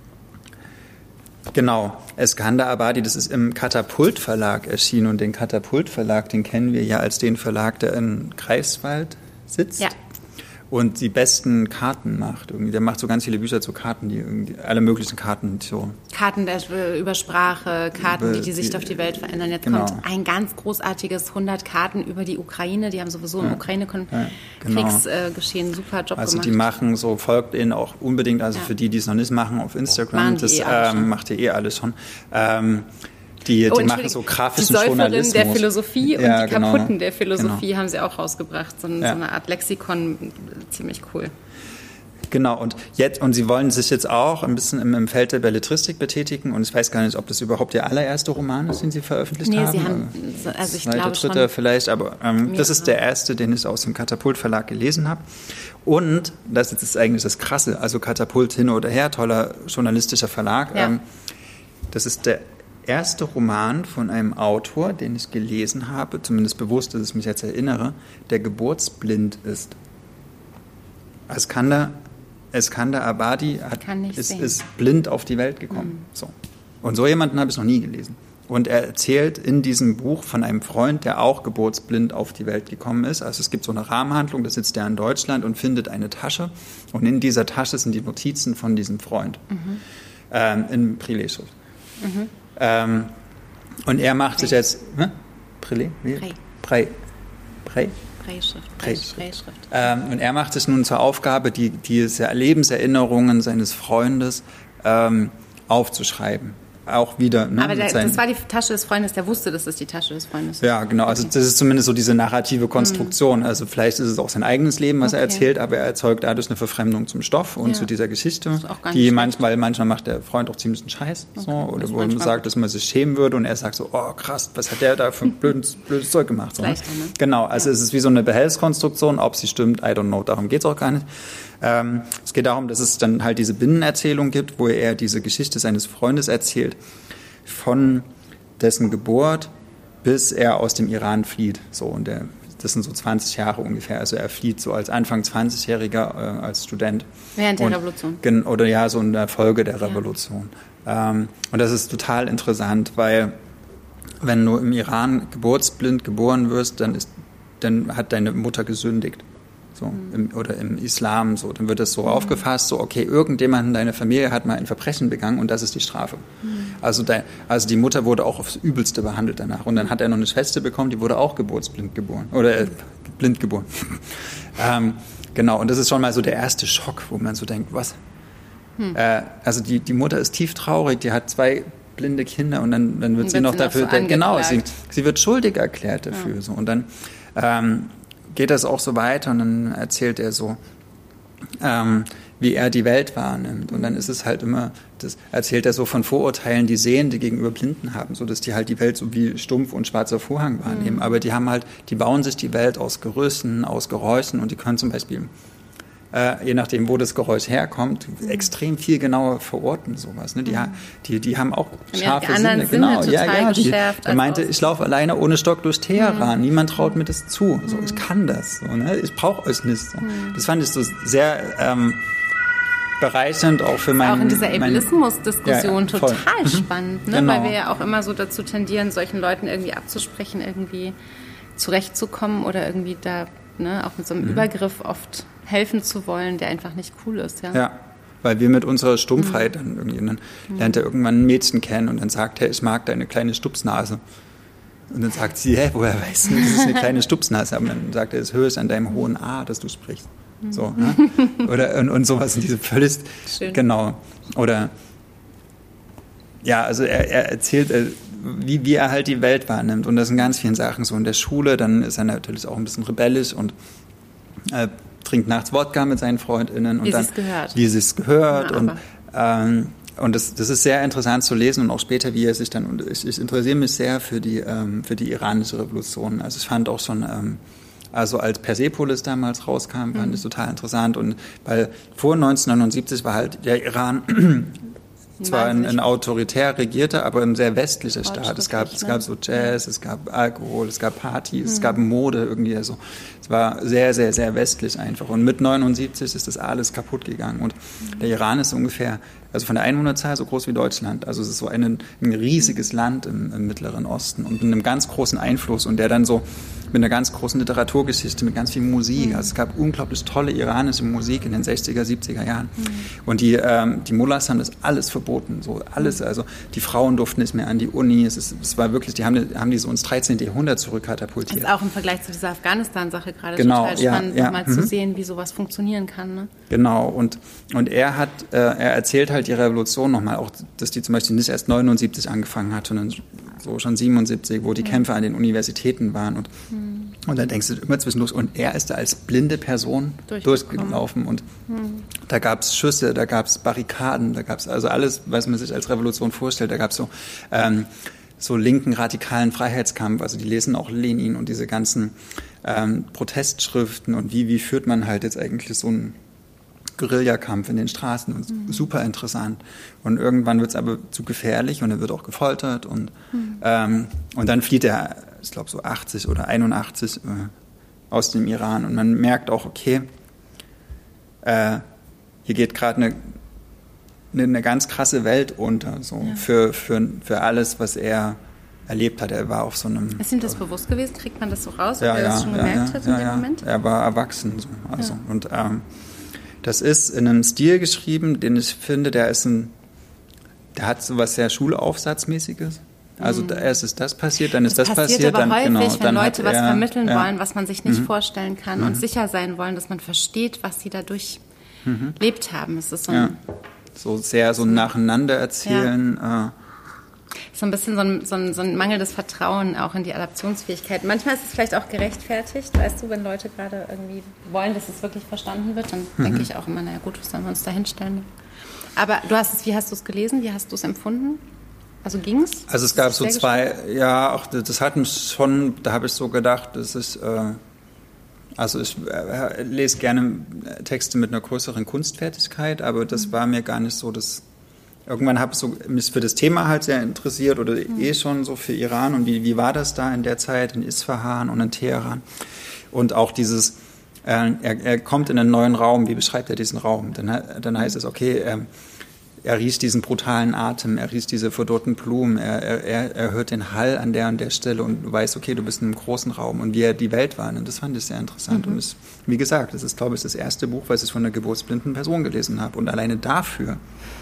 Genau, Eskander Abadi, das ist im Katapult Verlag erschienen und den Katapult Verlag, den kennen wir ja als den Verlag, der in Greifswald sitzt ja. und die besten Karten macht. Irgendwie. Der macht so ganz viele Bücher zu Karten, die irgendwie, alle möglichen Karten. So. Karten der, über Sprache, Karten, über die die Sicht die, auf die Welt verändern. Jetzt genau. kommt ein ganz großartiges hundert Karten über die Ukraine. Die haben sowieso im ja. Ukraine-Kriegsgeschehen ja, genau. super Job also gemacht. Also die machen so, folgt ihnen auch unbedingt, also ja. für die, die es noch nicht machen, auf Instagram, das eh ähm, macht ihr eh alles schon. Ähm, Die, die oh, machen so grafischen die Journalismus. Die der Philosophie und ja, die Kaputten genau. der Philosophie genau. haben sie auch rausgebracht. So, ja. so eine Art Lexikon, ziemlich cool. Genau, und jetzt und sie wollen sich jetzt auch ein bisschen im, im Feld der Belletristik betätigen und ich weiß gar nicht, ob das überhaupt der allererste Roman ist, den sie veröffentlicht nee, haben. Sie haben also ich Zweiter, glaube dritter schon vielleicht, aber ähm, das ist der erste, den ich aus dem Katapult Verlag gelesen habe. Und das ist eigentlich das Krasse, also Katapult hin oder her, toller journalistischer Verlag. Ja. Ähm, das ist der erste Roman von einem Autor, den ich gelesen habe, zumindest bewusst, dass ich mich jetzt erinnere, der geburtsblind ist. Eskander, Eskander Abadi hat, ist, ist blind auf die Welt gekommen. Mhm. So. Und so jemanden habe ich noch nie gelesen. Und er erzählt in diesem Buch von einem Freund, der auch geburtsblind auf die Welt gekommen ist. Also es gibt so eine Rahmenhandlung, da sitzt er in Deutschland und findet eine Tasche. Und in dieser Tasche sind die Notizen von diesem Freund mhm. ähm, in Prilé-Schrift. Mhm. Ähm, und er macht sich jetzt... Hä? Prilé? Prä. Prä. Präschrift. Präschrift. Ähm, und er macht es nun zur Aufgabe, die, diese Lebenserinnerungen seines Freundes ähm, aufzuschreiben. Auch wieder. Ne, aber der, das war die Tasche des Freundes, der wusste, dass das die Tasche des Freundes ist. Ja, genau. Also das ist zumindest so diese narrative Konstruktion. Mhm. Also vielleicht ist es auch sein eigenes Leben, was okay. er erzählt, aber er erzeugt dadurch eine Verfremdung zum Stoff und ja. zu dieser Geschichte, die manchmal, manchmal macht der Freund auch ziemlich einen Scheiß. Okay. So, oder wo man sagt, dass man sich schämen würde und er sagt so, oh krass, was hat der da für ein blödes, blödes Zeug gemacht. So, ne? Leichter, ne? Genau, also ja. es ist wie so eine Behelfskonstruktion, ob sie stimmt, I don't know, darum geht es auch gar nicht. Ähm, es geht darum, dass es dann halt diese Binnenerzählung gibt, wo er diese Geschichte seines Freundes erzählt, von dessen Geburt bis er aus dem Iran flieht. So, und der, das sind so zwanzig Jahre ungefähr. Also er flieht so als Anfang zwanzigjähriger äh, als Student. Während der und, Revolution. Gen, oder ja, so in der Folge der Revolution. Ja. Ähm, und das ist total interessant, weil wenn du im Iran geburtsblind geboren wirst, dann, ist, dann hat deine Mutter gesündigt. So, mhm. im, oder im Islam, so, dann wird das so mhm. aufgefasst, so, okay, irgendjemand in deiner Familie hat mal ein Verbrechen begangen und das ist die Strafe. Mhm. Also, de, also die Mutter wurde auch aufs Übelste behandelt danach. Und dann hat er noch eine Schwester bekommen, die wurde auch geburtsblind geboren. Oder äh, blind geboren. ähm, genau, und das ist schon mal so der erste Schock, wo man so denkt, was? Mhm. Äh, also die, die Mutter ist tief traurig, die hat zwei blinde Kinder und dann, dann wird und sie noch dafür, so genau, sie, sie wird schuldig erklärt dafür. Ja. So. Und dann ähm, geht das auch so weiter und dann erzählt er so, ähm, wie er die Welt wahrnimmt. Und dann ist es halt immer, das erzählt er so von Vorurteilen, die Sehende gegenüber Blinden haben, so dass die halt die Welt so wie stumpf und schwarzer Vorhang wahrnehmen. Mhm. Aber die haben halt, die bauen sich die Welt aus Gerüsten, aus Geräuschen und die können zum Beispiel, äh, je nachdem, wo das Geräusch herkommt, mhm. extrem viel genauer verorten, sowas. Ne? Die, mhm. die, die haben auch scharfe die Sinne. Sinne. Genau, total ja, ja. Die, er meinte, aus. ich laufe alleine ohne Stock durch Teheran. Mhm. Niemand traut mir das zu. So, ich kann das. So, ne? Ich brauche es nicht. So. Mhm. Das fand ich so sehr ähm, bereichernd auch für meinen... Auch in dieser Ableismus-Diskussion ja, ja, total mhm. spannend, ne? Genau. Weil wir ja auch immer so dazu tendieren, solchen Leuten irgendwie abzusprechen, irgendwie zurechtzukommen oder irgendwie da, ne, auch mit so einem mhm. Übergriff oft helfen zu wollen, der einfach nicht cool ist. Ja, ja, weil wir mit unserer Stumpfheit mhm. dann irgendwie, dann mhm. lernt er irgendwann ein Mädchen kennen und dann sagt er, ich mag deine kleine Stupsnase. Und dann sagt sie, hä, woher weißt du, das ist eine kleine Stupsnase? Aber dann sagt er, es höre ich an deinem hohen A, dass du sprichst. Mhm. So, ne? Oder, und, und sowas in diese völlig, Schön. Genau. Oder, ja, also er, er erzählt, wie, wie er halt die Welt wahrnimmt. Und das sind ganz viele Sachen so in der Schule. Dann ist er natürlich auch ein bisschen rebellisch und äh, trinkt nachts Wodka mit seinen FreundInnen. Und wie dann, es gehört. Wie es gehört. Ja, und ähm, und das, das ist sehr interessant zu lesen und auch später, wie er sich dann, und ich, ich interessiere mich sehr für die, ähm, für die iranische Revolution. Also ich fand auch schon, ähm, also als Persepolis damals rauskam, fand mhm. ich total interessant. Und weil vor neunzehnhundertneunundsiebzig war halt der Iran zwar ein, ein autoritär regierter, aber ein sehr westlicher Staat. Es gab, es gab so Jazz, es gab Alkohol, es gab Partys, mhm. es gab Mode irgendwie. Also es war sehr, sehr, sehr westlich einfach. Und mit neunundsiebzig ist das alles kaputt gegangen. Und mhm. der Iran ist ungefähr, also von der Einwohnerzahl so groß wie Deutschland. Also es ist so ein, ein riesiges Land im, im Mittleren Osten und mit einem ganz großen Einfluss. Und der dann so mit einer ganz großen Literaturgeschichte, mit ganz viel Musik. Mhm. Also es gab unglaublich tolle iranische Musik in den sechziger, siebziger Jahren. Mhm. Und die, ähm, die Mullahs haben das alles verboten. So alles, also die Frauen durften nicht mehr an die Uni. Es, ist, es war wirklich, die haben, haben die so ins dreizehnten Jahrhundert zurückkatapultiert. Das ist auch im Vergleich zu dieser Afghanistan-Sache gerade genau, total ja, spannend, ja. nochmal mhm. zu sehen, wie sowas funktionieren kann. Ne? Genau, und, und er hat, äh, er erzählt halt die Revolution nochmal, auch, dass die zum Beispiel nicht erst neunundsiebzig angefangen hat, sondern so schon siebenundsiebzig, wo die mhm. Kämpfe an den Universitäten waren. Und, mhm. und dann denkst du immer zwischendurch, und er ist da als blinde Person durchgelaufen. Und mhm. da gab es Schüsse, da gab es Barrikaden, da gab es also alles, was man sich als Revolution vorstellt. Da gab es so, ähm, so linken radikalen Freiheitskampf. Also die lesen auch Lenin und diese ganzen ähm, Protestschriften und wie, wie führt man halt jetzt eigentlich so einen Guerillakampf in den Straßen. Und mhm. super interessant. Und irgendwann wird es aber zu gefährlich und er wird auch gefoltert. Und, mhm. ähm, und dann flieht er, ich glaube so achtzig oder einundachtzig äh, aus dem Iran. Und man merkt auch, okay, äh, hier geht gerade eine, eine, eine ganz krasse Welt unter. So, ja. für, für, für alles, was er erlebt hat. Er war auf so einem... Ist ihm das bewusst gewesen? Kriegt man das so raus, ja, ob er ja, das schon ja, gemerkt ja, hat in ja, dem ja. Moment? Er war erwachsen. So, also, ja. Und ähm, das ist in einem Stil geschrieben, den ich finde, der ist ein, der hat so was sehr Schulaufsatzmäßiges. Also mhm. da erst ist das passiert, dann ist das, das passiert, passiert aber dann häufig, genau, wenn dann Leute hat was er, vermitteln ja. wollen, was man sich nicht mhm. vorstellen kann mhm. und sicher sein wollen, dass man versteht, was sie dadurch mhm. lebt haben. Es ist so, ein, ja. so sehr so nacheinander erzählen. Ja. Äh, so ein bisschen so ein, so, ein, so ein mangelndes Vertrauen auch in die Adaptionsfähigkeit. Manchmal ist es vielleicht auch gerechtfertigt, weißt du, wenn Leute gerade irgendwie wollen, dass es wirklich verstanden wird, dann mhm. denke ich auch immer, naja gut, was sollen wir uns da hinstellen? Aber du hast es, wie hast du es gelesen? Wie hast du es empfunden? Also ging es? Also es gab so zwei, ja, auch das hat mich schon, da habe ich so gedacht, das ist, äh, also ich äh, lese gerne Texte mit einer größeren Kunstfertigkeit, aber das mhm. war mir gar nicht so das irgendwann habe ich so, mich für das Thema halt sehr interessiert oder mhm. eh schon so für Iran und wie, wie war das da in der Zeit in Isfahan und in Teheran. Und auch dieses, äh, er, er kommt in einen neuen Raum, wie beschreibt er diesen Raum? Dann, dann heißt es, okay, äh, er riecht diesen brutalen Atem, er riecht diese verdorrten Blumen, er, er, er hört den Hall an der und der Stelle und du weißt, okay, du bist in einem großen Raum und wie er die Welt wahrnimmt, das fand ich sehr interessant. Mhm. Und es, wie gesagt, das ist, glaube ich, das erste Buch, was ich von einer geburtsblinden Person gelesen habe. Und alleine dafür,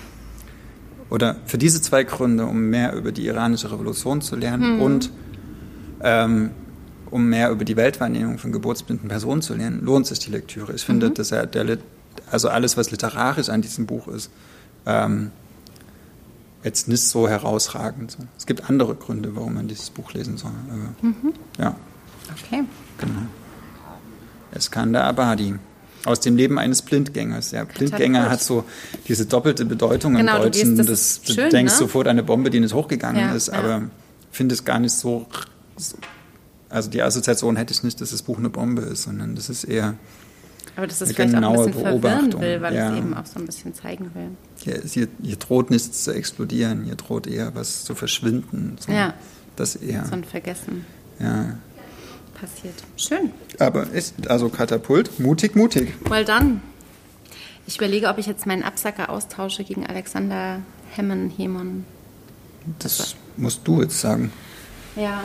oder für diese zwei Gründe, um mehr über die iranische Revolution zu lernen mhm. und ähm, um mehr über die Weltwahrnehmung von geburtsblinden Personen zu lernen, lohnt sich die Lektüre. Ich finde, mhm. dass er der, also alles, was literarisch an diesem Buch ist, Ähm, jetzt nicht so herausragend. Es gibt andere Gründe, warum man dieses Buch lesen soll. Aber, mhm. Ja. Okay. Genau. Eskander Abadi. Aus dem Leben eines Blindgängers. Der Blindgänger hat so diese doppelte Bedeutung genau, im Deutschen. Du, das, das du schön, denkst ne? sofort an eine Bombe, die nicht hochgegangen ja, ist, ja. aber ich finde es gar nicht so, so. Also die Assoziation hätte ich nicht, dass das Buch eine Bombe ist, sondern das ist eher. Aber das ist vielleicht auch ein bisschen verwirren will, weil ja. es eben auch so ein bisschen zeigen will. Hier, hier, hier droht nichts zu explodieren, hier droht eher was zu verschwinden. So, ja, das eher. so ein Vergessen ja. passiert. Schön. Aber ist also Katapult, mutig, mutig. Well done. Ich überlege, ob ich jetzt meinen Absacker austausche gegen Alexander Hemmen, Hemon. Das, das musst du jetzt sagen. Ja.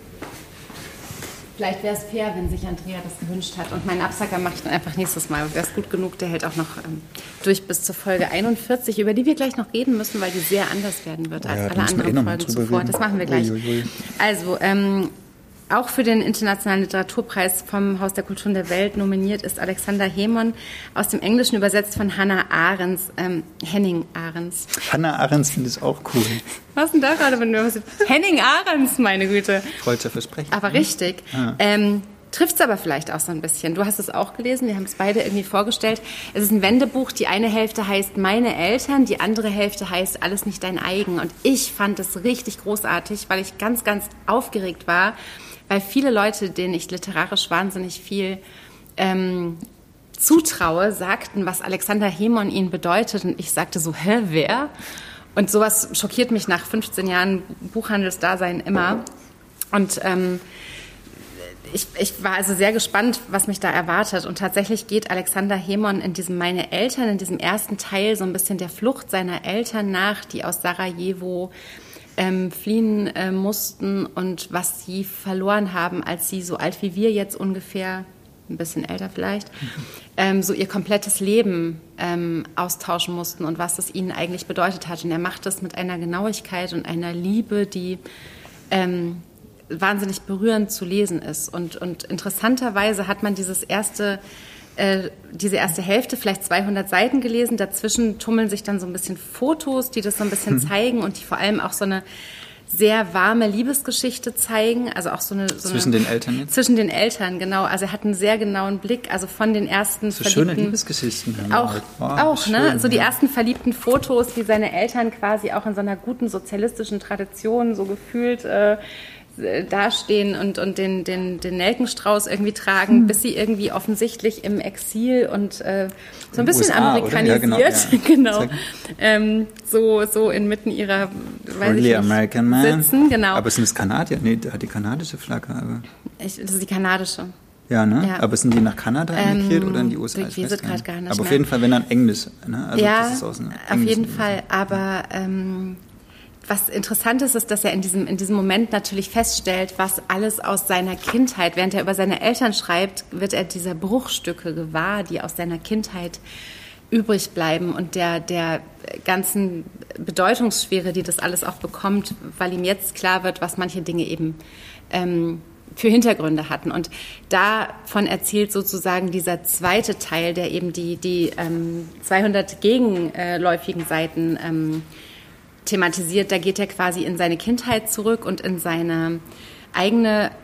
Vielleicht wäre es fair, wenn sich Andrea das gewünscht hat. Und meinen Absacker mache ich dann einfach nächstes Mal. Wäre es gut genug, der hält auch noch ähm, durch bis zur Folge einundvierzig, über die wir gleich noch reden müssen, weil die sehr anders werden wird als ja, alle anderen eh Folgen zuvor. Reden. Das machen wir gleich. Ui, ui, ui. Also, ähm, auch für den Internationalen Literaturpreis vom Haus der Kulturen der Welt nominiert ist Alexander Hemon, aus dem Englischen übersetzt von Hannah Arendt, ähm, Henning Arendt. Hannah Arendt finde ich auch cool. Was denn da gerade mit mir? Henning Arendt, meine Güte. Falscher Versprechen. Aber richtig. Ja. Ähm, trifft es aber vielleicht auch so ein bisschen. Du hast es auch gelesen, wir haben es beide irgendwie vorgestellt. Es ist ein Wendebuch, die eine Hälfte heißt Meine Eltern, die andere Hälfte heißt Alles nicht dein eigen. Und ich fand es richtig großartig, weil ich ganz, ganz aufgeregt war, weil viele Leute, denen ich literarisch wahnsinnig viel ähm, zutraue, sagten, was Alexander Hemon ihnen bedeutet. Und ich sagte so, hä, wer? Und sowas schockiert mich nach fünfzehn Jahren Buchhandelsdasein immer. Und ähm, ich, ich war also sehr gespannt, was mich da erwartet. Und tatsächlich geht Alexander Hemon in diesem Meine Eltern, in diesem ersten Teil so ein bisschen der Flucht seiner Eltern nach, die aus Sarajevo Ähm, fliehen äh, mussten und was sie verloren haben, als sie so alt wie wir jetzt ungefähr, ein bisschen älter vielleicht, ähm, so ihr komplettes Leben ähm, austauschen mussten und was das ihnen eigentlich bedeutet hat. Und er macht das mit einer Genauigkeit und einer Liebe, die ähm, wahnsinnig berührend zu lesen ist. Und, und interessanterweise hat man dieses erste Äh, diese erste Hälfte, vielleicht zweihundert Seiten gelesen. Dazwischen tummeln sich dann so ein bisschen Fotos, die das so ein bisschen hm. zeigen und die vor allem auch so eine sehr warme Liebesgeschichte zeigen. Also auch so eine... So zwischen eine, den Eltern jetzt? Zwischen den Eltern, genau. Also er hat einen sehr genauen Blick, also von den ersten so verliebten... schöne Liebesgeschichten. Auch, wow, auch schön, ne? So die ja. ersten verliebten Fotos, wie seine Eltern quasi auch in so einer guten sozialistischen Tradition so gefühlt... Äh, dastehen und, und den, den, den Nelkenstrauß irgendwie tragen, hm. bis sie irgendwie offensichtlich im Exil und äh, so ein bisschen U S A, amerikanisiert, ja, genau, genau. Ähm, so, so inmitten ihrer, weiß ich nicht, American Man. sitzen, genau. Aber sind es Kanadier? Nee, der hat die kanadische Flagge. Aber ich, das ist die kanadische. Ja, ne? Ja. Aber sind die nach Kanada emigriert ähm, oder in die U S A? Ich weiß gerade gar nicht Aber mehr. auf jeden Fall, wenn dann Englisch. Ne? Also ja, das ist aus auf jeden Fall. Aber ähm, was interessant ist, ist, dass er in diesem, in diesem Moment natürlich feststellt, was alles aus seiner Kindheit, während er über seine Eltern schreibt, wird er dieser Bruchstücke gewahr, die aus seiner Kindheit übrig bleiben und der, der ganzen Bedeutungsschwere, die das alles auch bekommt, weil ihm jetzt klar wird, was manche Dinge eben ähm, für Hintergründe hatten. Und davon erzählt sozusagen dieser zweite Teil, der eben die, die ähm, zweihundert gegenläufigen Seiten ähm, thematisiert. Da geht er quasi in seine Kindheit zurück und in seine eigene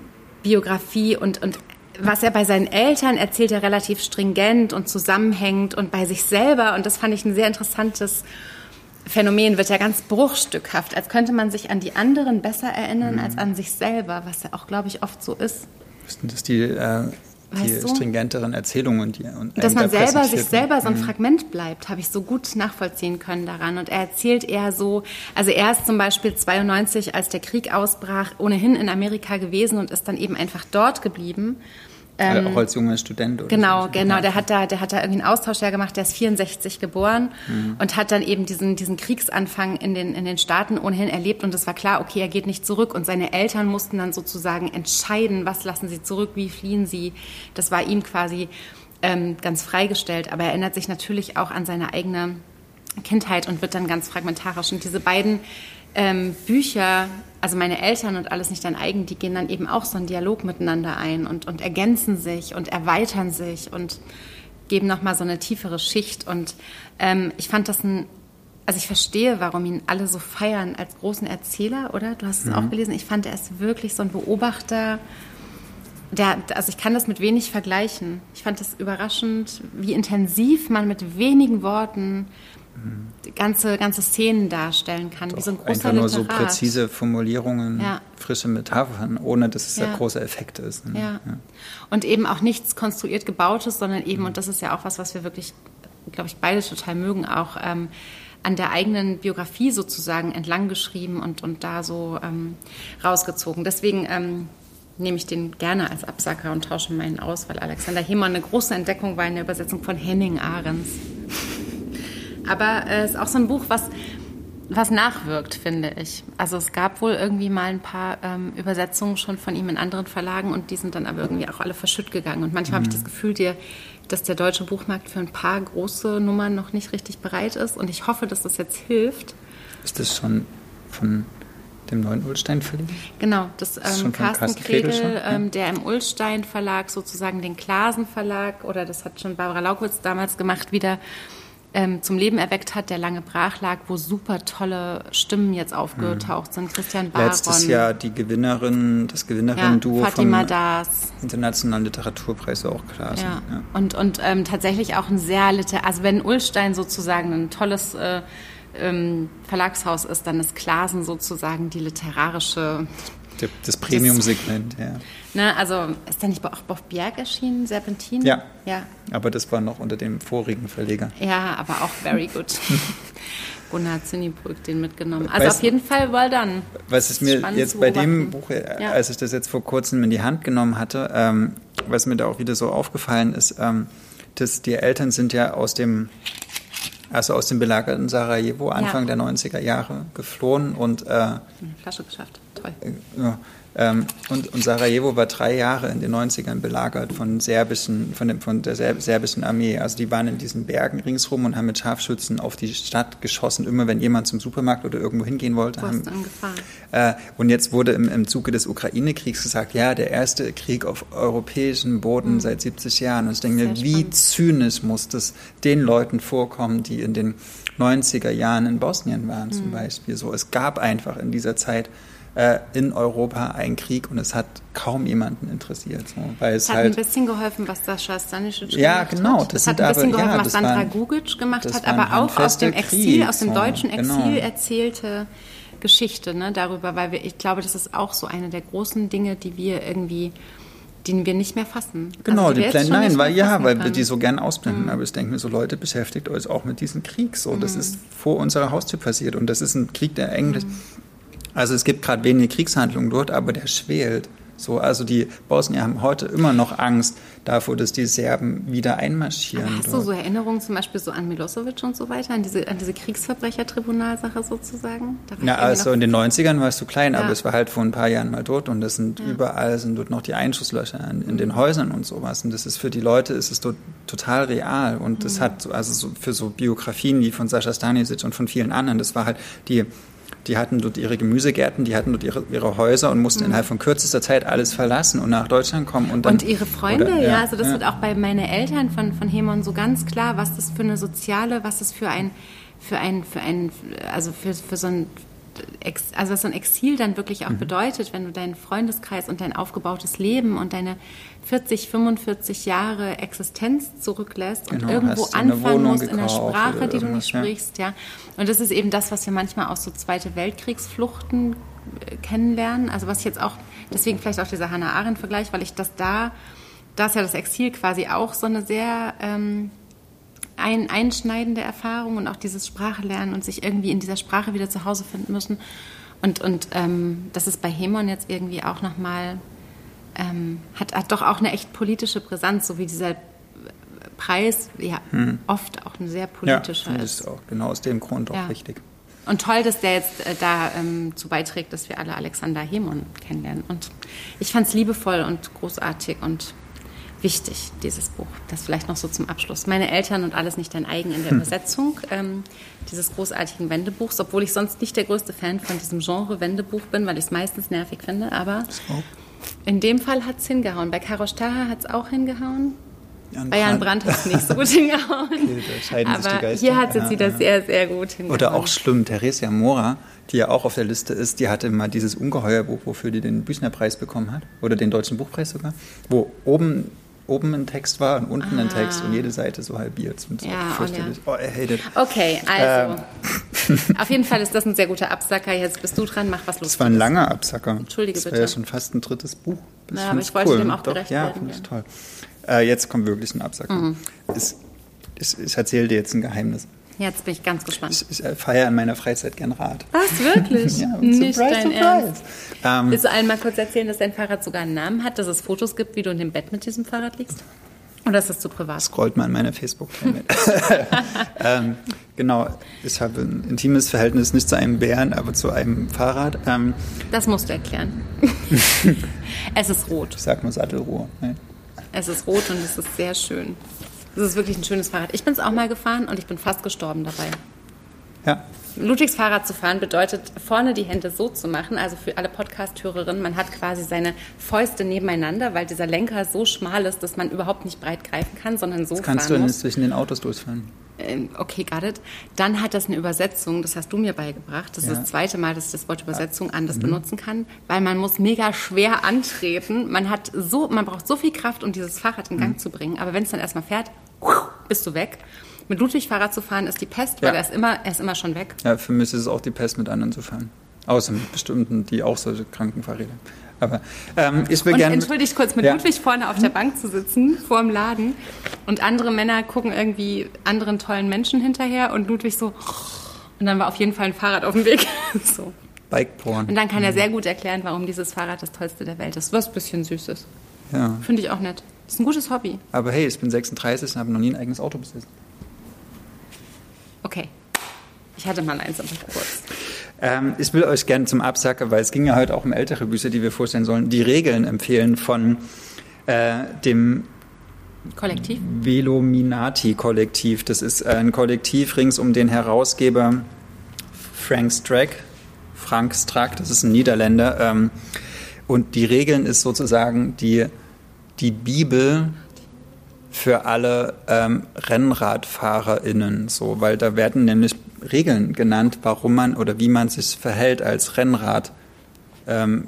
Biografie und, und was er bei seinen Eltern erzählt, er relativ stringent und zusammenhängend und bei sich selber, und das fand ich ein sehr interessantes Phänomen, wird ja ganz bruchstückhaft, als könnte man sich an die anderen besser erinnern mhm. als an sich selber, was ja auch, glaube ich, oft so ist. Wussten, dass die äh, die weißt du? stringenteren Erzählungen. Die, und dass man selber sich selber so ein mhm. Fragment bleibt, habe ich so gut nachvollziehen können daran. Und er erzählt eher so, also er ist zum Beispiel zweiundneunzig, als der Krieg ausbrach, ohnehin in Amerika gewesen und ist dann eben einfach dort geblieben. Ähm, auch als junger Student, oder? Genau, so. genau. Der hat da, der hat da irgendwie einen Austausch ja gemacht. Der ist vierundsechzig geboren mhm. und hat dann eben diesen, diesen Kriegsanfang in den, in den Staaten ohnehin erlebt. Und es war klar, okay, er geht nicht zurück. Und seine Eltern mussten dann sozusagen entscheiden, was lassen sie zurück, wie fliehen sie. Das war ihm quasi ähm, ganz freigestellt. Aber er erinnert sich natürlich auch an seine eigene Kindheit und wird dann ganz fragmentarisch. Und diese beiden ähm, Bücher, also meine Eltern und Alles nicht dein eigen, die gehen dann eben auch so einen Dialog miteinander ein und, und ergänzen sich und erweitern sich und geben nochmal so eine tiefere Schicht. Und ähm, ich fand das ein, also ich verstehe, warum ihn alle so feiern als großen Erzähler, oder? Du hast es mhm. auch gelesen. Ich fand, er ist wirklich so ein Beobachter. Der, also ich kann das mit wenig vergleichen. Ich fand das überraschend, wie intensiv man mit wenigen Worten ganze, ganze Szenen darstellen kann, Doch, wie so ein großer einfach nur Literat. so präzise Formulierungen, ja. frische Metaphern, ohne dass es ja. der große Effekt ist. Ne? Ja. Ja. Und eben auch nichts konstruiert Gebautes, sondern eben, mhm. und das ist ja auch was, was wir wirklich, glaube ich, beide total mögen, auch ähm, an der eigenen Biografie sozusagen entlang geschrieben und, und da so ähm, rausgezogen. Deswegen ähm, nehme ich den gerne als Absacker und tausche meinen aus, weil Alexander Hemon eine große Entdeckung war in der Übersetzung von Henning Ahrens. Aber es äh, ist auch so ein Buch, was, was nachwirkt, finde ich. Also es gab wohl irgendwie mal ein paar ähm, Übersetzungen schon von ihm in anderen Verlagen und die sind dann aber irgendwie auch alle verschütt gegangen. Und manchmal mhm. habe ich das Gefühl, dir, dass der deutsche Buchmarkt für ein paar große Nummern noch nicht richtig bereit ist. Und ich hoffe, dass das jetzt hilft. Ist das schon von dem neuen Ullstein-Verlag? Genau, das, das ähm, Carsten, Carsten Kregel, Kregel schon, ähm, der im Ullstein-Verlag sozusagen den Klasen-Verlag, oder das hat schon Barbara Laukowitz damals gemacht, wieder Ähm, zum Leben erweckt hat, der lange brach lag, wo super tolle Stimmen jetzt aufgetaucht sind. Christian Baron. Letztes Jahr die Gewinnerin, das Gewinnerinnen-Duo ja, Fatima vom Das. Internationalen Literaturpreis auch klar. Ja. Ja. Und, und ähm, tatsächlich auch ein sehr liter, also wenn Ullstein sozusagen ein tolles äh, ähm, Verlagshaus ist, dann ist Klasen sozusagen die literarische... Das Premium-Segment, ja. Ne, also ist da nicht auch Boff Bjerg erschienen, Serpentin? Ja. ja, aber das war noch unter dem vorigen Verleger. Ja, aber auch very good. Gunnar Zinnibrück den mitgenommen. Also weißt, auf jeden Fall well done. Was es mir jetzt bei dem Buch, ja. als ich das jetzt vor kurzem in die Hand genommen hatte, ähm, was mir da auch wieder so aufgefallen ist, ähm, dass die Eltern sind ja aus dem Also aus dem belagerten Sarajevo Anfang ja. der neunziger Jahre geflohen und äh, eine Flasche geschafft, toll. Äh, ja, ähm, und, und Sarajevo war drei Jahre in den neunzigern belagert von serbischen, von, dem, von der serbischen Armee. Also die waren in diesen Bergen ringsrum und haben mit Scharfschützen auf die Stadt geschossen, immer wenn jemand zum Supermarkt oder irgendwo hingehen wollte. Haben, äh, und jetzt wurde im, im Zuge des Ukraine-Kriegs gesagt, ja, der erste Krieg auf europäischem Boden mhm. seit siebzig Jahren. Und ich denke mir, wie zynisch muss das den Leuten vorkommen, die in den neunziger Jahren in Bosnien waren mhm. zum Beispiel. So, es gab einfach in dieser Zeit in Europa einen Krieg und es hat kaum jemanden interessiert. So, weil es hat halt, ein bisschen geholfen, was Sascha Stanisic ja, gemacht genau, hat. Das es hat ein bisschen aber, geholfen, ja, was Sandra war, Gugic gemacht hat, aber auch aus dem Exil, Krieg, aus dem so, deutschen Exil genau. erzählte Geschichte, ne, darüber, weil wir, ich glaube, das ist auch so eine der großen Dinge, die wir irgendwie, den wir nicht mehr fassen. Genau, also, die die Pläne, nein, weil ja, weil können. wir die so gern ausblenden, mhm. aber ich denke mir so, Leute, beschäftigt euch auch mit diesem Krieg, so, das mhm. ist vor unserer Haustür passiert und das ist ein Krieg, der eigentlich, mhm. also es gibt gerade wenige Kriegshandlungen dort, aber der schwelt. So, also die Bosnier haben heute immer noch Angst davor, dass die Serben wieder einmarschieren. Aber hast dort. du so Erinnerungen zum Beispiel so an Milosevic und so weiter, an diese, an diese Kriegsverbrechertribunalsache sozusagen? Ja, also in den neunzigern warst du klein, ja. aber es war halt vor ein paar Jahren mal dort und das sind ja. überall sind dort noch die Einschusslöcher in, in mhm. den Häusern und sowas. Und das ist für die Leute ist es dort total real und mhm. das hat also so für so Biografien wie von Sascha Stanisic und von vielen anderen, das war halt die Die hatten dort ihre Gemüsegärten, die hatten dort ihre, ihre Häuser und mussten mhm. innerhalb von kürzester Zeit alles verlassen und nach Deutschland kommen. Und, dann, und ihre Freunde, oder, ja, ja, also das ja. wird auch bei meinen Eltern von, von Hemon so ganz klar, was das für eine soziale, was das für ein, für ein, für ein, also für, für so ein, also was so ein Exil dann wirklich auch mhm. bedeutet, wenn du deinen Freundeskreis und dein aufgebautes Leben und deine vierzig, fünfundvierzig Jahre Existenz zurücklässt genau, und irgendwo anfangen musst in der Sprache, die du nicht sprichst. Ja. Und das ist eben das, was wir manchmal aus so Zweite Weltkriegsfluchten kennenlernen. Also was ich jetzt auch, deswegen vielleicht auch dieser Hannah Arendt-Vergleich, weil ich das da da ist ja das Exil quasi auch so eine sehr ähm, ein, einschneidende Erfahrung und auch dieses Sprachelernen und sich irgendwie in dieser Sprache wieder zu Hause finden müssen. Und, und ähm, das ist bei Hemon jetzt irgendwie auch nochmal, ähm, hat, hat doch auch eine echt politische Brisanz, so wie dieser Preis ja hm. oft auch eine sehr politische ja, ist. ist auch genau aus dem Grund auch ja. wichtig. Und toll, dass der jetzt äh, dazu ähm, beiträgt, dass wir alle Alexander Hemon kennenlernen. Und ich fand es liebevoll und großartig und wichtig, dieses Buch. Das vielleicht noch so zum Abschluss. Meine Eltern und alles nicht dein eigen in der hm. Übersetzung ähm, dieses großartigen Wendebuchs, obwohl ich sonst nicht der größte Fan von diesem Genre Wendebuch bin, weil ich es meistens nervig finde, aber so. In dem Fall hat es hingehauen. Bei Karosh Taha hat es auch hingehauen. Jan Bei Jan Brandt hat es nicht so gut hingehauen. Okay, da scheiden aber sich die Geister. Hier hat es jetzt ja, wieder ja. sehr, sehr gut hingehauen. Oder auch schlimm, Theresia Mora, die ja auch auf der Liste ist, die hatte mal dieses Ungeheuerbuch, wofür die den Büchner-Preis bekommen hat, oder den Deutschen Buchpreis sogar, wo oben oben ein Text war und unten ah. ein Text und jede Seite so halbiert. Und so ja, fürchterlich. Oh, er hatet. Okay, also ähm. auf jeden Fall ist das ein sehr guter Absacker. Jetzt bist du dran, mach was los. Das war ein langer Absacker. Entschuldige das bitte. Das war ja schon fast ein drittes Buch. Das ja, aber ich wollte cool. dem auch Doch, gerecht ja, werden. Ja, finde ich toll. Äh, jetzt kommt wirklich ein Absacker. Mhm. Ich, ich, ich erzähle dir jetzt ein Geheimnis. Jetzt bin ich ganz gespannt. Ich, ich feiere in meiner Freizeit gern Rad. Was, wirklich? Ja, nicht surprise, dein surprise. Ernst. Ähm, Willst du allen mal kurz erzählen, dass dein Fahrrad sogar einen Namen hat, dass es Fotos gibt, wie du in dem Bett mit diesem Fahrrad liegst? Oder ist das zu privat? Scrollt mal in meiner Facebook-Timeline. ähm, genau, ich habe ein intimes Verhältnis nicht zu einem Bären, aber zu einem Fahrrad. Ähm, das musst du erklären. Es ist rot. Ich sag nur Sattelruhe. Ne? Es ist rot und es ist sehr schön. Es ist wirklich ein schönes Fahrrad. Ich bin es auch mal gefahren und ich bin fast gestorben dabei. Ja. Ludwigs Fahrrad zu fahren bedeutet, vorne die Hände so zu machen, also für alle Podcast-Hörerinnen, man hat quasi seine Fäuste nebeneinander, weil dieser Lenker so schmal ist, dass man überhaupt nicht breit greifen kann, sondern so das kannst fahren du muss. nicht zwischen den Autos durchfahren. Ähm, okay, got it. Dann hat das eine Übersetzung, das hast du mir beigebracht. Das ja. ist das zweite Mal, dass ich das Wort Übersetzung anders mhm. benutzen kann, weil man muss mega schwer antreten. Man hat so, man braucht so viel Kraft, um dieses Fahrrad in Gang mhm. zu bringen, aber wenn es dann erstmal fährt, bist du weg. Mit Ludwig Fahrrad zu fahren ist die Pest, weil ja. er, ist immer, er ist immer schon weg. Ja, für mich ist es auch die Pest, mit anderen zu fahren. Außer mit bestimmten, die auch solche kranken Fahrräder. Aber ähm, ich will gerne... Entschuldigt kurz, mit ja. Ludwig vorne auf der Bank zu sitzen, vor dem Laden und andere Männer gucken irgendwie anderen tollen Menschen hinterher und Ludwig so... Und dann war auf jeden Fall ein Fahrrad auf dem Weg. so. Bike-Porn. Und dann kann er sehr gut erklären, warum dieses Fahrrad das tollste der Welt ist. Was ein bisschen süß ist. Ja. Finde ich auch nett. Das ist ein gutes Hobby. Aber hey, ich bin sechsunddreißig und habe noch nie ein eigenes Auto besessen. Okay. Ich hatte mal eins, aber kurz. Ähm, ich will euch gerne zum Absacker, weil es ging ja heute auch um ältere Bücher, die wir vorstellen sollen, die Regeln empfehlen von äh, dem Kollektiv? Velominati-Kollektiv. Das ist ein Kollektiv rings um den Herausgeber Frank Strack. Frank Strack, das ist ein Niederländer. Ähm, und die Regeln ist sozusagen die, die Bibel für alle ähm, RennradfahrerInnen, so, weil da werden nämlich Regeln genannt, warum man oder wie man sich verhält als Rennrad ähm,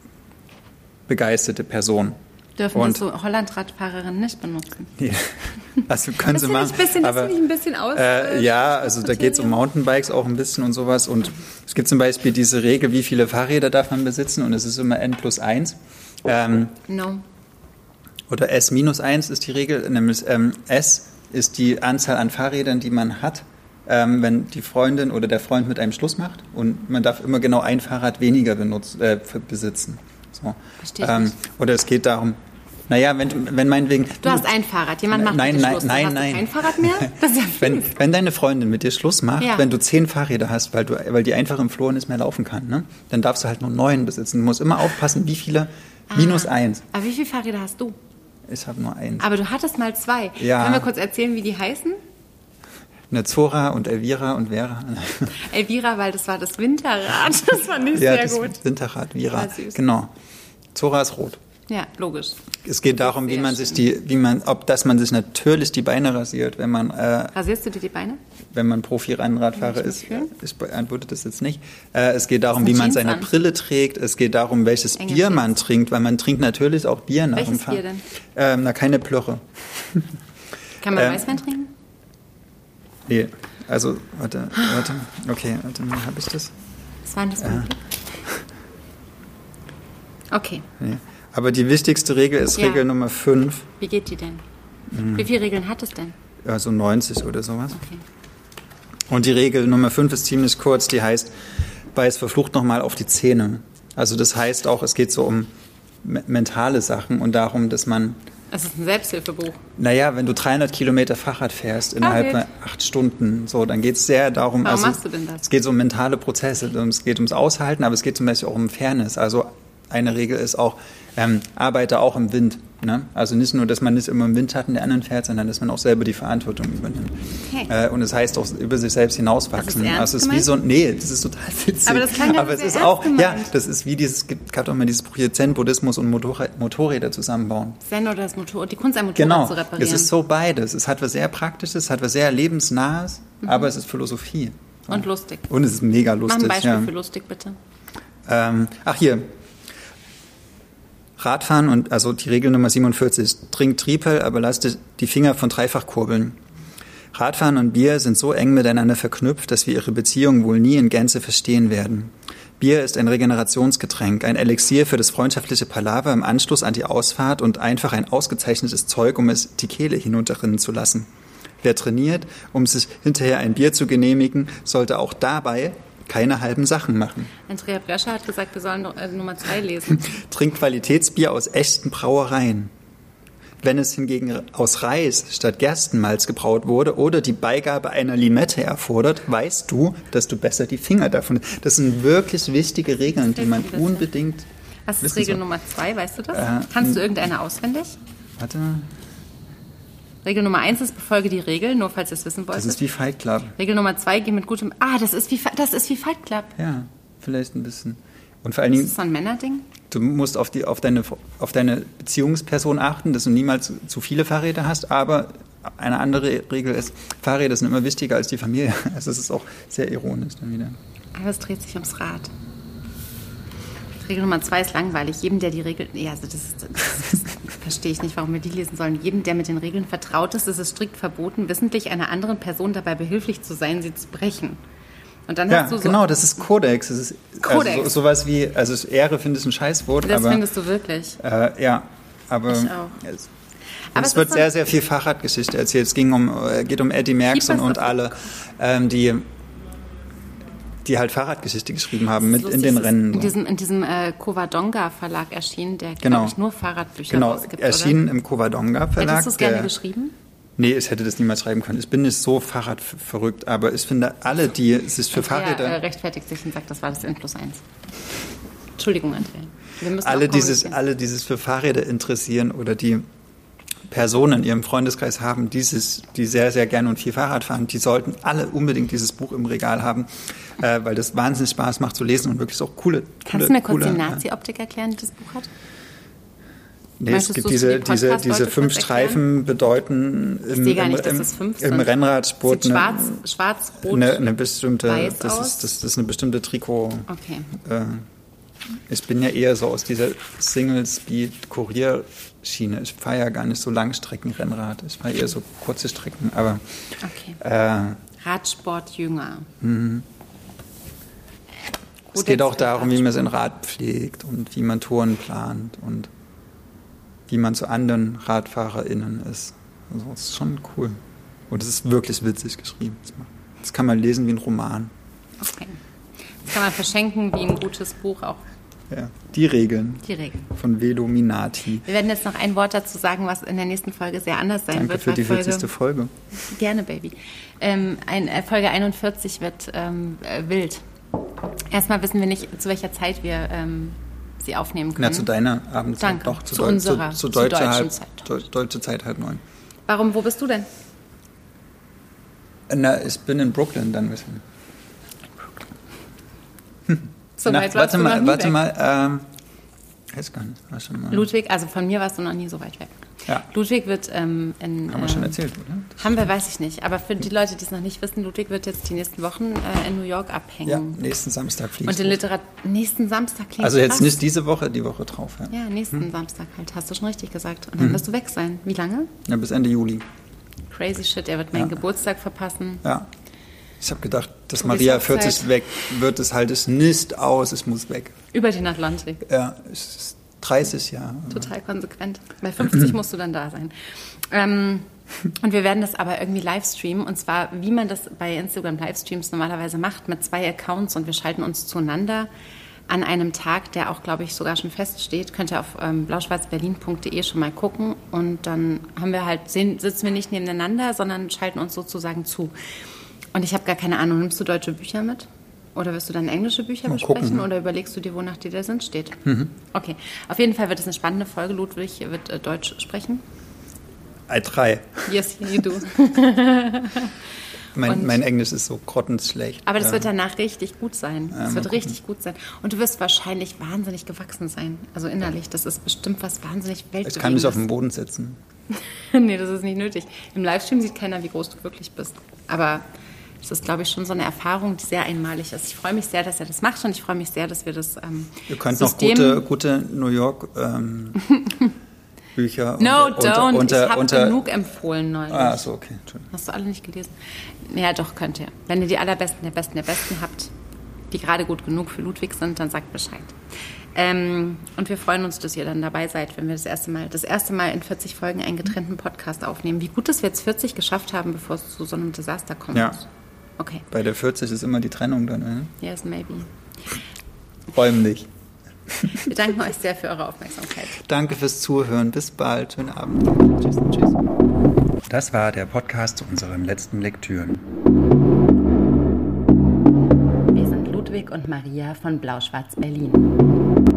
begeisterte Person. Dürfen und, das so Hollandradfahrerinnen nicht benutzen? Nee. Also können sie machen. Bisschen, aber, das finde ich ein bisschen aus. Äh, ja, also da geht es um Mountainbikes auch ein bisschen und sowas. Und es gibt zum Beispiel diese Regel, wie viele Fahrräder darf man besitzen, und es ist immer N plus eins. Ähm, no. Oder S minus eins ist die Regel, nämlich ähm, S ist die Anzahl an Fahrrädern, die man hat, ähm, wenn die Freundin oder der Freund mit einem Schluss macht, und man darf immer genau ein Fahrrad weniger benutzt, äh, besitzen. So. Verstehe ähm, nicht. Oder es geht darum, naja, wenn, wenn meinetwegen... Du hast ein Fahrrad, jemand macht nein, mit dir nein, Schluss, nein, dann hast nein. du kein Fahrrad mehr? Das ist ja wenn, wenn deine Freundin mit dir Schluss macht, ja. wenn du zehn Fahrräder hast, weil, du, weil die einfach im Flur nicht mehr laufen kann, ne? Dann darfst du halt nur neun besitzen. Du musst immer aufpassen, wie viele, ah. minus eins. Aber wie viele Fahrräder hast du? Ich habe nur eins. Aber du hattest mal zwei. Ja. Können wir kurz erzählen, wie die heißen? Eine Zora und Elvira und Vera. Elvira, weil das war das Winterrad. Das fand ich ja, sehr das gut. Winterrad, Vera. Genau. Zora ist rot. Ja, logisch. Es geht darum, wie man sich die, wie man, ob dass man sich natürlich die Beine rasiert, wenn man. Äh, Rasierst du dir die Beine? Wenn man Profi-Rennradfahrer ist. Ich beantworte das jetzt nicht. Äh, es geht darum, wie man seine an. Brille trägt. Es geht darum, welches Enge Bier Jeans. Man trinkt, weil man trinkt natürlich auch Bier nach welches dem Fahren. Bier denn? Ähm, na, keine Plörre. Kann man ähm, Weißwein trinken? Nee, also, warte, warte. Okay, warte mal, habe ich das? Was war denn das für ein Blick? Okay. Nee. Aber die wichtigste Regel ist Ja. Regel Nummer fünf. Wie geht die denn? Wie viele Regeln hat es denn? Ja, so neunzig oder sowas. Okay. Und die Regel Nummer fünf ist ziemlich kurz, die heißt, beiß verflucht nochmal auf die Zähne. Also das heißt auch, es geht so um me- mentale Sachen und darum, dass man, Es ist ein Selbsthilfebuch. naja, wenn du dreihundert Kilometer Fahrrad fährst innerhalb Okay. von acht Stunden, so, dann geht es sehr darum, Warum also machst du denn das? es geht so um mentale Prozesse, es geht ums Aushalten, aber es geht zum Beispiel auch um Fairness. Also eine Regel ist auch, ähm, arbeite auch im Wind. Ne? Also nicht nur, dass man nicht immer im Windschatten der anderen fährt, sondern dass man auch selber die Verantwortung übernimmt. Okay. Äh, und es heißt auch über sich selbst hinauswachsen. Das ist ernst also es ist wie gemeint? so, nee, das ist total witzig. Aber das klang gerade Aber es sehr ist ernst auch, gemeint. ja, das ist wie dieses, es gibt- gab doch mal dieses Projekt Zen-Buddhismus und Motorrad, Motorräder zusammenbauen. Zen oder das Motorrad, die Kunst, ein Motorrad Genau, zu reparieren. es ist so beides. Es hat was sehr Praktisches, es hat was sehr Lebensnahes, aber es ist Philosophie. Und lustig. Und es ist mega Mach lustig. ein Beispiel ja. für lustig, bitte. Ähm, ach hier, Radfahren und also die Regel Nummer siebenundvierzig, trink Triepel, aber lass die- die Finger von Dreifachkurbeln. Radfahren und Bier sind so eng miteinander verknüpft, dass wir ihre Beziehung wohl nie in Gänze verstehen werden. Bier ist ein Regenerationsgetränk, ein Elixier für das freundschaftliche Palaver im Anschluss an die Ausfahrt und einfach ein ausgezeichnetes Zeug, um es die Kehle hinunterrinnen zu lassen. Wer trainiert, um sich hinterher ein Bier zu genehmigen, sollte auch dabei keine halben Sachen machen. Andrea Brescher hat gesagt, wir sollen äh, Nummer zwei lesen. Trinkt Qualitätsbier aus echten Brauereien. Wenn es hingegen aus Reis statt Gerstenmalz gebraut wurde oder die Beigabe einer Limette erfordert, weißt du, dass du besser die Finger davon... Das sind wirklich wichtige Regeln, die man wissen wir. unbedingt... Was ist wissen Regel soll. Nummer zwei, weißt du das? Äh, Kannst du irgendeine auswendig? Warte, Regel Nummer eins ist, befolge die Regel, nur falls ihr es wissen das wolltet. ist wie Fight Club. Regel Nummer zwei, geh mit gutem... Ah, das ist wie, Fi- das ist wie Fight Club. Ja, vielleicht ein bisschen. Und vor allen Das Dingen, ist so ein Männerding. du musst auf, die, auf, deine, auf deine Beziehungsperson achten, dass du niemals zu viele Fahrräder hast, aber eine andere Regel ist, Fahrräder sind immer wichtiger als die Familie. Also das ist auch sehr ironisch dann wieder. Aber es dreht sich ums Rad. Regel Nummer zwei ist langweilig. Jedem, der die Regeln... Ja, also das, das, das verstehe ich nicht, warum wir die lesen sollen. Jedem, der mit den Regeln vertraut ist, ist es strikt verboten, wissentlich einer anderen Person dabei behilflich zu sein, sie zu brechen. Und dann Ja, hast du so... genau, das ist Kodex. Das ist Kodex. Also so, sowas wie, also Ehre finde ich ein Scheißwort, Das aber findest du wirklich. äh, ja, aber Ich auch. es, Aber es es wird ist sehr, so- sehr viel Fahrradgeschichte erzählt. Es ging um, äh, geht um Eddie Merckx und, Keep us und up. alle, ähm, die, die halt Fahrradgeschichte geschrieben haben mit in Lustig, den es ist Rennen. In So. diesem, in diesem äh, Covadonga Verlag erschienen, der, Genau. glaube ich, nur Fahrradbücher Genau, rausgibt, erschienen oder? im Covadonga Verlag. Hättest du es gerne der- geschrieben? Nee, ich hätte das niemals schreiben können. Ich bin nicht so Fahrradverrückt, aber ich finde, alle, die sich für Andrea, Fahrräder... äh, rechtfertigt sich und sagt, das war das N plus eins. Entschuldigung, Andrea. Wir müssen alle auch dieses, kommunizieren. alle dieses für Fahrräder interessieren oder die Personen in ihrem Freundeskreis haben, dieses, die sehr, sehr gerne und viel Fahrrad fahren, die sollten alle unbedingt dieses Buch im Regal haben, äh, weil das wahnsinnig Spaß macht zu lesen und wirklich auch coole, coole Kannst du mir kurz coole, die äh, Nazi-Optik erklären, die das Buch hat? Nee, es Möchtest gibt du diese, für die diese, Podcast-Leute diese kurz fünf erklären? Streifen bedeuten im, sehe gar im, nicht, dass im, das fünf im sind. Rennradsport Sieht schwarz, eine, schwarz, rot, eine, eine bestimmte, weiß das aus. ist, das, das ist eine bestimmte Trikot. Okay. Äh, ich bin ja eher so aus dieser Single-Speed-Kurierschiene. Ich fahre ja gar nicht so Langstreckenrennrad. Ich fahre eher so kurze Strecken. Aber Okay. äh, Radsport jünger. es geht auch darum, wie man sein Rad pflegt und wie man Touren plant und wie man zu anderen RadfahrerInnen ist. Also, das ist schon cool. Und es ist wirklich witzig geschrieben. Das kann man lesen wie ein Roman. Okay. Das kann man verschenken wie ein gutes Buch auch. Ja. Die Regeln Die Regeln. von Vedominati. Wir werden jetzt noch ein Wort dazu sagen, was in der nächsten Folge sehr anders sein Danke wird. für die weil Folge- vierzigste Folge. Gerne, Baby. Ähm, ein, äh, Folge einundvierzig wird ähm, äh, wild. Erstmal wissen wir nicht, zu welcher Zeit wir ähm, sie aufnehmen können. Na, zu deiner Abendzeit. Danke. Doch, zu, Zu Deu- unserer, zu, zu, zur deutscher deutschen halb, Zeit. Deu- deutsche Zeit halb neun. Warum, wo bist du denn? Na, ich bin in Brooklyn dann wissen. So Na, weit warst warte du noch mal, nie warte weg. mal. Ähm, weiß gar nicht. War schon mal. Ludwig, also von mir warst du noch nie so weit weg. Ja. Ludwig wird ähm, in... Haben wir schon ähm, erzählt, oder? Haben wir, weiß ich nicht. Aber für die Leute, die es noch nicht wissen, Ludwig wird jetzt die nächsten Wochen äh, in New York abhängen. Ja, nächsten Samstag fliegst Und du. in Literatur... Nächsten Samstag klingt Also jetzt krass. nicht diese Woche, die Woche drauf. Ja, Ja, nächsten Samstag halt. Hast du schon richtig gesagt. Und dann wirst du weg sein. Wie lange? ja bis Ende Juli. Crazy shit. Er wird meinen Ja. Geburtstag verpassen. Ja. Ich habe gedacht, dass Tobis Maria Hochzeit. vierzig weg wird, es halt es nicht aus, es muss weg. Über den Atlantik. Ja, es ist dreißig Jahre. Total konsequent. Bei fünfzig musst du dann da sein. Ähm, und wir werden das aber irgendwie livestreamen. Und zwar, wie man das bei Instagram Livestreams normalerweise macht, mit zwei Accounts. Und wir schalten uns zueinander an einem Tag, der auch, glaube ich, sogar schon feststeht. Könnt ihr auf ähm, blauschwarzberlin punkt de schon mal gucken. Und dann haben wir halt, sehen, sitzen wir nicht nebeneinander, sondern schalten uns sozusagen zu. Und ich habe gar keine Ahnung, nimmst du deutsche Bücher mit? Oder wirst du dann englische Bücher Mal besprechen? gucken. Oder überlegst du dir, wonach dir der Sinn steht? Mhm. Okay, auf jeden Fall wird es eine spannende Folge. Ludwig wird äh, Deutsch sprechen. I try. Yes, you do. Mein, mein Englisch ist so grottenschlecht. Aber das ja. wird danach richtig gut sein. Ja, Das mal wird gucken. richtig gut sein. Und du wirst wahrscheinlich wahnsinnig gewachsen sein. Also innerlich. Das ist bestimmt was wahnsinnig weltbewegendes. Ich kann mich auf den Boden setzen. Nee, das ist nicht nötig. Im Livestream sieht keiner, wie groß du wirklich bist. Aber es ist, glaube ich, schon so eine Erfahrung, die sehr einmalig ist. Ich freue mich sehr, dass er das macht und ich freue mich sehr, dass wir das ähm, Ihr könnt System... noch gute, gute New York ähm, Bücher No, unter, don't. unter, ich habe unter, genug empfohlen neulich. Ah, so, okay. Entschuldigung. Hast du alle nicht gelesen? Ja, doch, könnt ihr. Wenn ihr die allerbesten der Besten der Besten habt, die gerade gut genug für Ludwig sind, dann sagt Bescheid. Ähm, und wir freuen uns, dass ihr dann dabei seid, wenn wir das erste Mal, das erste Mal in vierzig Folgen einen getrennten Podcast aufnehmen. Wie gut, dass wir jetzt vierzig geschafft haben, bevor es zu so einem Desaster kommt. Ja. Okay. Bei der vierzig ist immer die Trennung dann, ne? Yes, maybe. Räumlich. Wir danken euch sehr für eure Aufmerksamkeit. Danke fürs Zuhören. Bis bald. Schönen Abend. Tschüss. Tschüss. Das war der Podcast zu unseren letzten Lektüren. Wir sind Ludwig und Maria von Blau-Schwarz Berlin.